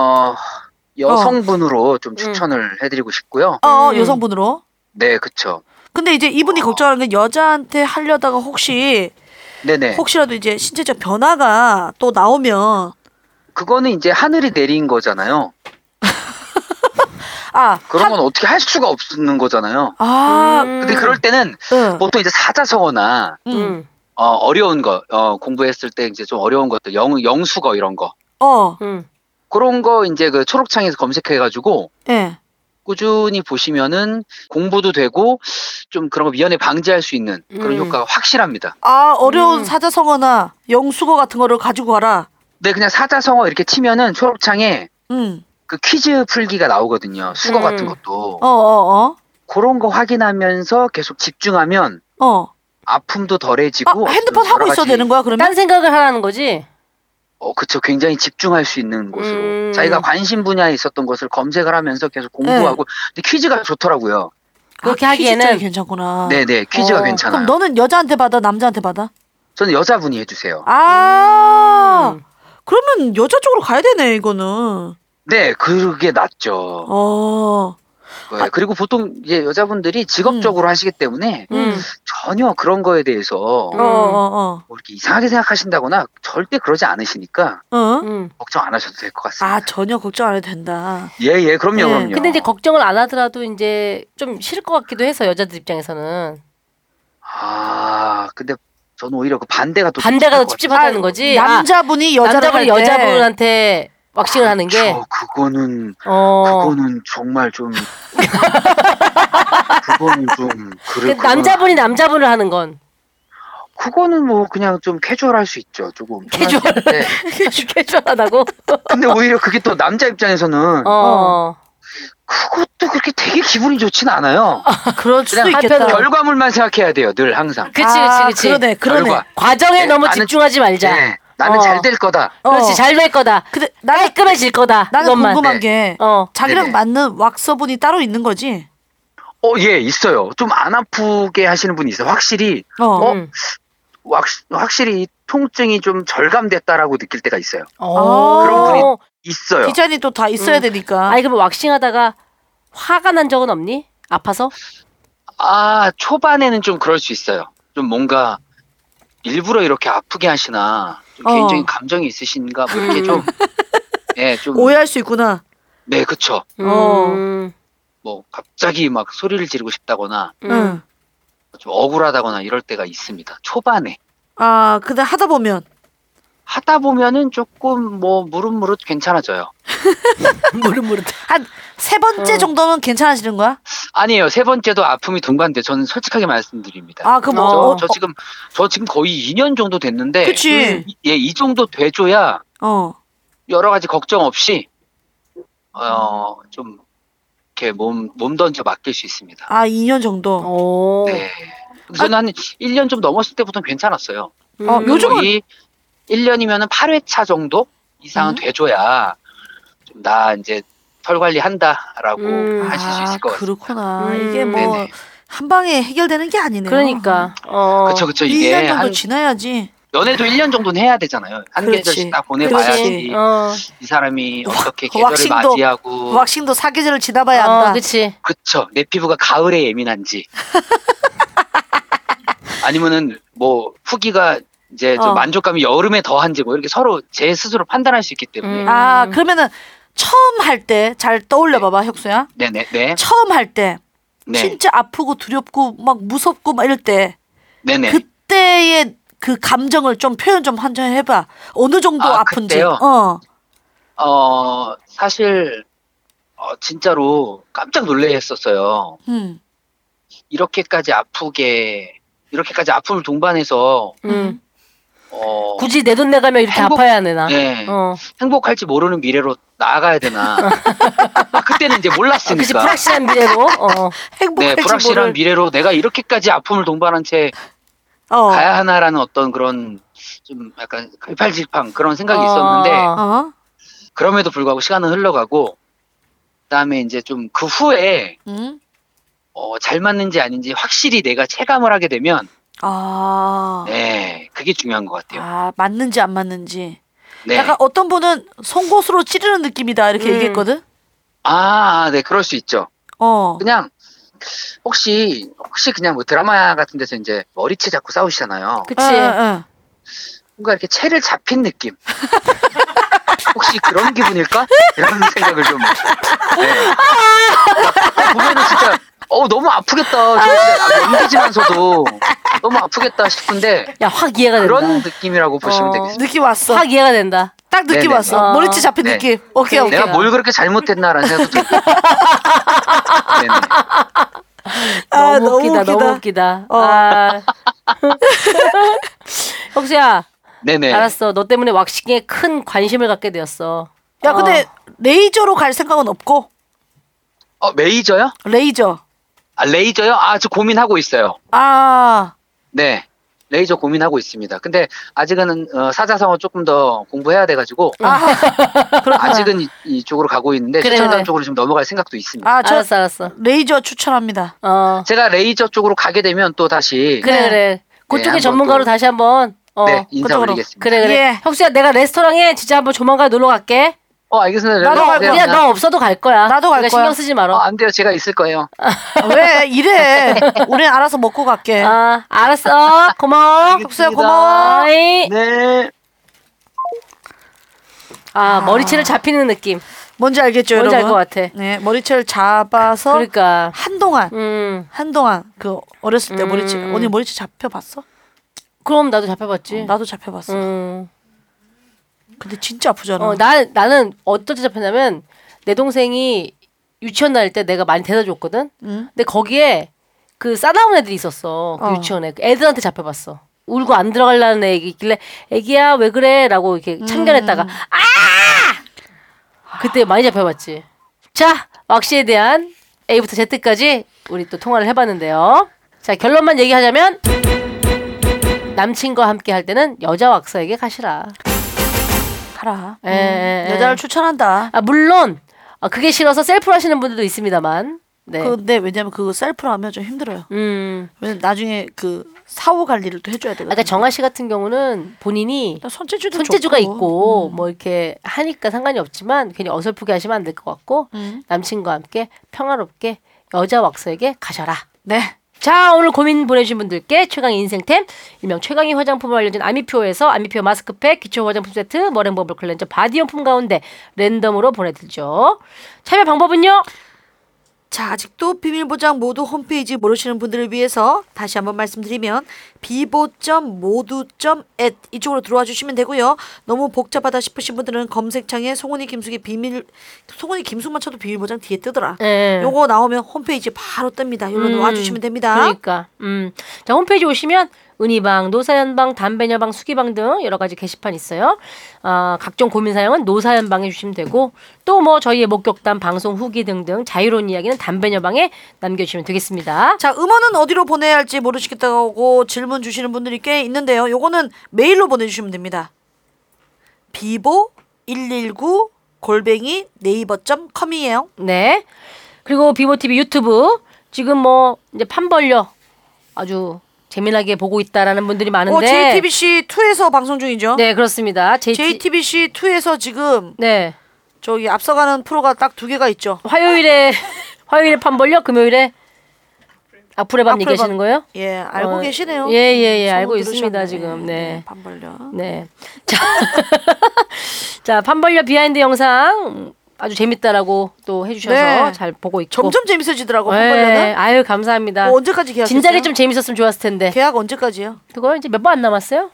K: 여성분으로 좀 추천을 해드리고 싶고요.
C: 여성분으로.
K: 네, 그쵸.
C: 근데 이제 이분이 걱정하는 건 여자한테 하려다가
K: 네네.
C: 혹시라도 이제 신체적 변화가 또 나오면.
K: 그거는 이제 하늘이 내린 거잖아요. 그런 건 어떻게 할 수가 없는 거잖아요. 근데 그럴 때는 보통 이제 사자성어나 어려운 거 공부했을 때 이제 좀 어려운 것들 영수거 이런 거 그런 거 이제 그 초록창에서 검색해가지고 꾸준히 보시면은 공부도 되고 좀 그런 거 미연에 방지할 수 있는 그런 효과가 확실합니다.
C: 어려운 사자성어나 영수거 같은 거를 가지고 가라.
K: 네, 그냥 사자성어 이렇게 치면은 초록창에 그 퀴즈 풀기가 나오거든요. 수거 같은 것도. 그런 거 확인하면서 계속 집중하면 아픔도 덜해지고.
C: 핸드폰 하고 있어야 되는 거야, 그러면?
B: 딴 생각을 하라는 거지?
K: 그쵸. 굉장히 집중할 수 있는 곳으로. 자기가 관심 분야에 있었던 것을 검색을 하면서 계속 공부하고. 근데 퀴즈가 좋더라고요.
B: 그렇게 하기에는
C: 괜찮구나.
K: 네네. 퀴즈가 괜찮아요.
C: 그럼 너는 여자한테 받아, 남자한테 받아?
K: 저는 여자분이 해주세요.
C: 그러면 여자 쪽으로 가야 되네, 이거는.
K: 네, 그게 낫죠. 네, 그리고 보통 이제 여자분들이 직업적으로 하시기 때문에 전혀 그런 거에 대해서 뭐 이렇게 이상하게 생각하신다거나 절대 그러지 않으시니까 걱정 안 하셔도 될 것 같습니다.
C: 전혀 걱정 안 해도 된다.
K: 예, 그럼요.
B: 근데 이제 걱정을 안 하더라도 이제 좀 싫을 것 같기도 해서 여자들 입장에서는.
K: 근데 저는 오히려 그 반대가 더
B: 찝찝하다는 거지.
C: 남자분이
B: 여자분한테 왁싱을 하는 게.
K: 그거는 정말 좀. 그거는 좀
B: 남자분이 남자분을 하는 건.
K: 그거는 뭐 그냥 좀 캐주얼할 수 있죠. 조금.
B: 캐주얼. 네. 캐주얼하다고?
K: 근데 오히려 그게 또 남자 입장에서는. 그것도 그렇게 되게 기분이 좋지는 않아요.
C: 그럴 수도 있겠다.
K: 결과물만 생각해야 돼요. 늘 항상.
B: 그치.
C: 그러네.
K: 결과.
B: 과정에 너무 집중하지 말자.
K: 네, 나는 잘 될 거다.
B: 그렇지, 잘 될 거다.
C: 근데
B: 깔끔해질 거다.
C: 나는
B: 이것만.
C: 궁금한 게 자기랑 맞는 왁서분이 따로 있는 거지?
K: 예, 있어요. 좀 안 아프게 하시는 분이 있어요. 확실히 확실히 통증이 좀 절감됐다라고 느낄 때가 있어요. 그런 분이 있어요.
C: 디자인이 또 다 있어야 되니까.
B: 아니, 그럼 왁싱하다가 화가 난 적은 없니? 아파서?
K: 초반에는 좀 그럴 수 있어요. 좀 뭔가 일부러 이렇게 아프게 하시나 좀 개인적인 감정이 있으신가 뭐 이렇게 좀
C: 오해할 수 있구나.
K: 네, 그쵸. 뭐 갑자기 막 소리를 지르고 싶다거나 좀 억울하다거나 이럴 때가 있습니다. 초반에.
C: 근데 하다 보면은 조금 뭐 무릇무릇 괜찮아져요. 무릇무릇. 한 3번째 정도는 괜찮아지는 거야?
K: 아니에요. 3번째도 아픔이 동반돼. 저는 솔직하게 말씀드립니다.
C: 그럼
K: 저 지금 거의 2년 정도 됐는데.
C: 그치.
K: 이 정도 돼줘야 여러 가지 걱정 없이 좀 이렇게 몸 던져 맡길 수 있습니다.
C: 2년 정도.
K: 네. 저는 한 1년 좀 넘었을 때부터는 괜찮았어요.
C: 요즘은
K: 1년이면은 8회차 정도 이상은 돼줘야 좀 나 이제 털 관리한다라고 하실 수 있을 것 같습니다.
C: 그렇구나. 이게 뭐 한 방에 해결되는 게 아니네요.
B: 그러니까.
K: 그쵸. 이게
C: 1년 정도 지나야지.
K: 연애도 1년 정도는 해야 되잖아요. 한 계절씩 딱 보내봐야지 이 사람이 어떻게 계절을 맞이하고
C: 왁싱도 4계절을 지나봐야 한다.
B: 그치.
K: 그쵸. 내 피부가 가을에 예민한지 아니면은 뭐 후기가 이제 좀 만족감이 여름에 더한지 뭐 이렇게 서로 제 스스로 판단할 수 있기 때문에.
C: 그러면은 처음 할 때 잘 떠올려 봐봐, 혁수야.
K: 네네.
C: 처음 할 때
K: 네.
C: 진짜 아프고 두렵고 막 무섭고 막 이럴 때
K: 네네.
C: 그때의 그 감정을 좀 표현 좀 한 번 해봐. 어느 정도 아픈지.
K: 그때요? 사실 진짜로 깜짝 놀랐었어요. 이렇게까지 아픔을 동반해서
B: 굳이 내 돈 내가면 이렇게 아파야 되나?
K: 네. 행복할지 모르는 미래로 나아가야 되나? 그때는 이제 몰랐으니까.
B: 그치, 불확실한 미래로.
K: 네, 불확실한 미래로 내가 이렇게까지 아픔을 동반한 채 가야 하나라는 어떤 그런 좀 약간 갈팔질팡 그런 생각이 있었는데 그럼에도 불구하고 시간은 흘러가고 그다음에 이제 좀 그 후에 잘 맞는지 아닌지 확실히 내가 체감을 하게 되면 네, 그게 중요한 것 같아요.
C: 맞는지 안 맞는지.
K: 네.
C: 약간 어떤 분은 송곳으로 찌르는 느낌이다 이렇게 얘기했거든.
K: 네, 그럴 수 있죠. 그냥 혹시 그냥 뭐 드라마 같은 데서 이제 머리채 잡고 싸우시잖아요.
B: 그치.
K: 뭔가 이렇게 채를 잡힌 느낌. 혹시 그런 기분일까? 이런 생각을 좀. 네. 보면은 진짜 너무 아프겠다. 진짜 연기지면서도 너무 아프겠다 싶은데.
B: 야, 확 이해가 된다.
K: 그런 느낌이라고 보시면 되겠습니다.
C: 느낌 왔어.
B: 확 이해가 된다.
C: 딱 느낌
K: 네네.
C: 왔어. 머리채 잡힌 느낌. 오케이.
K: 내가 뭘 그렇게 잘못했나라는 생각도 들고.
B: 너무 웃기다. 혁수야.
K: 네네.
B: 알았어. 너 때문에 왁싱에 큰 관심을 갖게 되었어.
C: 야, 근데 레이저로 갈 생각은 없고?
K: 레이저요?
C: 레이저.
K: 레이저요? 저 고민하고 있어요. 네. 레이저 고민하고 있습니다. 근데 아직은 사자성어 조금 더 공부해야 돼가지고 아직은 이쪽으로 가고 있는데 추천단 쪽으로 좀 넘어갈 생각도 있습니다.
B: 알았어.
C: 레이저 추천합니다.
K: 제가 레이저 쪽으로 가게 되면 또 다시
B: 그래. 그쪽에 전문가로 다시 한번
K: 인사 올리겠습니다.
B: 그래. 혁수야, 내가 레스토랑에 진짜 한번 조만간 놀러 갈게.
K: 알겠습니다.
B: 나도 갈 거야. 너 없어도 갈 거야.
C: 나도 갈 거야.
B: 신경 쓰지 마라.
K: 안 돼요. 제가 있을 거예요.
C: 왜 이래? 우린 알아서 먹고 갈게.
B: 알았어. 고마워.
C: 혁수야 고마워.
K: 네.
B: 머리채를 잡히는 느낌.
C: 뭔지 알겠죠,
B: 뭔지
C: 여러분?
B: 알 것 같아.
C: 네, 머리채를 잡아서
B: 그러니까
C: 한동안 그 어렸을 때 머리채 언니 머리채 잡혀봤어?
B: 그럼 나도 잡혀봤지.
C: 나도 잡혀봤어. 근데 진짜 아프잖아.
B: 나는 어떻게 잡혔냐면 내 동생이 유치원 다닐 때 내가 많이 데려다 줬거든. 근데 거기에 그 싸나운 애들이 있었어. 그 유치원에. 그 애들한테 잡혀봤어. 울고 안 들어가려는 애기 있길래 애기야 왜 그래? 라고 이렇게 참견했다가 그때 많이 잡혀봤지. 자, 왁시에 대한 A부터 Z까지 우리 또 통화를 해봤는데요. 자, 결론만 얘기하자면 남친과 함께 할 때는 여자 왁서에게 가시라.
C: 가라. 여자를 추천한다.
B: 물론 그게 싫어서 셀프로 하시는 분들도 있습니다만. 네.
C: 근데 왜냐면 그거 셀프로 하면 좀 힘들어요. 왜냐면 나중에 그 사후 관리를 또 해줘야 되거든요.
B: 그러니까 정아 씨 같은 경우는 본인이 손재주가 있고 뭐 이렇게 하니까 상관이 없지만 괜히 어설프게 하시면 안 될 것 같고 남친과 함께 평화롭게 여자 왁서에게 가셔라.
C: 네.
B: 자, 오늘 고민 보내주신 분들께 최강의 인생템, 일명 최강의 화장품을 알려진 아미표에서 아미표 마스크팩, 기초 화장품 세트, 머랭 버블 클렌저, 바디용품 가운데 랜덤으로 보내드리죠. 참여 방법은요?
C: 자, 아직도 비밀보장 모두 홈페이지 모르시는 분들을 위해서 다시 한번 말씀드리면 비보.모두.at 이쪽으로 들어와 주시면 되고요. 너무 복잡하다 싶으신 분들은 검색창에 송은이 김숙의 송은이 김숙만 쳐도 비밀보장 뒤에 뜨더라. 요거 나오면 홈페이지 바로 뜹니다. 여기로 와주시면 됩니다.
B: 그러니까 자, 홈페이지 오시면 은희방, 노사연방, 담배녀방, 수기방 등 여러 가지 게시판 있어요. 각종 고민 사연은 노사연방에 주시면 되고 또 뭐 저희의 목격담, 방송 후기 등등 자유로운 이야기는 담배녀방에 남겨주시면 되겠습니다.
C: 자, 음원은 어디로 보내야 할지 모르시겠다고 질문 주시는 분들이 꽤 있는데요. 요거는 메일로 보내주시면 됩니다. 비보119@naver.com이에요.
B: 네. 그리고 비보TV 유튜브 지금 뭐 이제 판벌려 아주 재미나게 보고 있다라는 분들이 많은데
C: JTBC2에서 방송 중이죠?
B: 네, 그렇습니다.
C: JTBC2에서 지금
B: 네.
C: 저기 앞서가는 프로가 딱 2개가 있죠.
B: 화요일에 판벌려, 금요일에 악플의 밤 얘기하시는 거예요?
C: 예, 알고 계시네요.
B: 예, 알고 있습니다, 지금. 네.
C: 판벌려.
B: 네. 자, 판벌려 비하인드 영상 아주 재밌다라고 또 해주셔서 잘 보고 있고.
C: 점점 재밌어지더라고, 판벌려는.
B: 아유, 감사합니다.
C: 언제까지 계약했어요?
B: 진작에 좀 재밌었으면 좋았을 텐데.
C: 계약 언제까지요?
B: 그거 이제 몇 번 안 남았어요?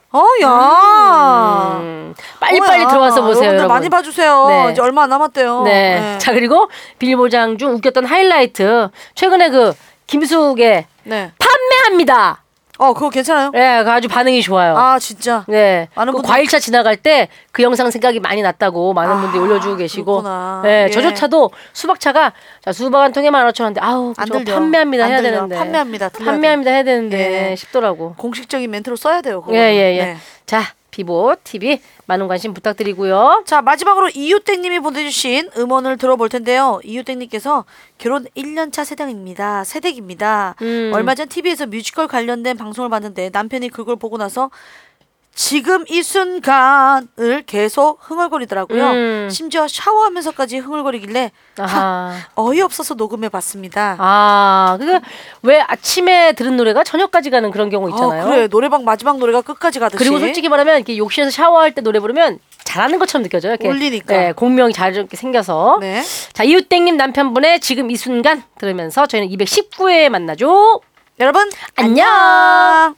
B: 빨리빨리 들어와서 보세요, 여러분.
C: 많이 봐주세요.
B: 네.
C: 이제 얼마 안 남았대요.
B: 네. 자, 그리고 빌보장 중 웃겼던 하이라이트. 최근에 김숙의 판매합니다.
C: 그거 괜찮아요?
B: 네, 아주 반응이 좋아요.
C: 아, 진짜?
B: 네. 그 과일차 지나갈 때 그 영상 생각이 많이 났다고 많은 분들이 올려주고 계시고.
C: 그렇구나.
B: 네, 저조차도 수박차가 수박 한 통에 15,000원인데 저거 판매합니다 해야 되는데. 판매합니다 해야 되는데 싶더라고.
C: 공식적인 멘트로 써야 돼요. 그거는.
B: 예. 자, 비보 TV 많은 관심 부탁드리고요.
C: 자, 마지막으로 이유땡님이 보내주신 음원을 들어볼 텐데요. 이유땡님께서 결혼 1년차 새댁입니다. 얼마 전 TV에서 뮤지컬 관련된 방송을 봤는데 남편이 그걸 보고 나서 지금 이 순간을 계속 흥얼거리더라고요. 심지어 샤워하면서까지 흥얼거리길래 어이없어서 녹음해봤습니다.
B: 그게 왜 아침에 들은 노래가 저녁까지 가는 그런 경우 있잖아요.
C: 그래, 노래방 마지막 노래가 끝까지 가듯이.
B: 그리고 솔직히 말하면 이렇게 욕실에서 샤워할 때 노래 부르면 잘하는 것처럼 느껴져요. 이렇게.
C: 울리니까.
B: 네, 공명이 잘 이렇게 생겨서.
C: 네.
B: 자, 이웃땡님 남편분의 지금 이 순간 들으면서 저희는 219회에 만나죠.
C: 여러분
B: 안녕.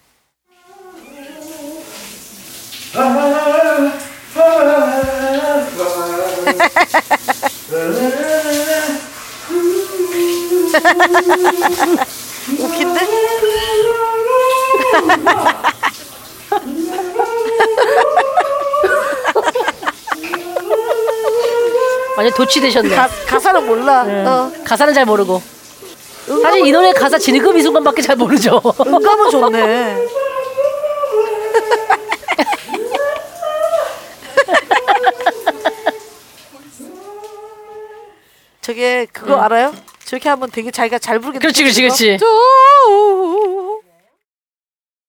C: 웃긴데?
B: 완전 도취되셨네.
C: 가사는 몰라.
B: 가사는 잘 모르고. 사실 이 노래 가사 지금 이 순간밖에 잘 모르죠.
C: 음감은 좋네. 저게 그거 알아요? 저렇게 하면 되게 자기가 잘 부르게.
B: 그렇지.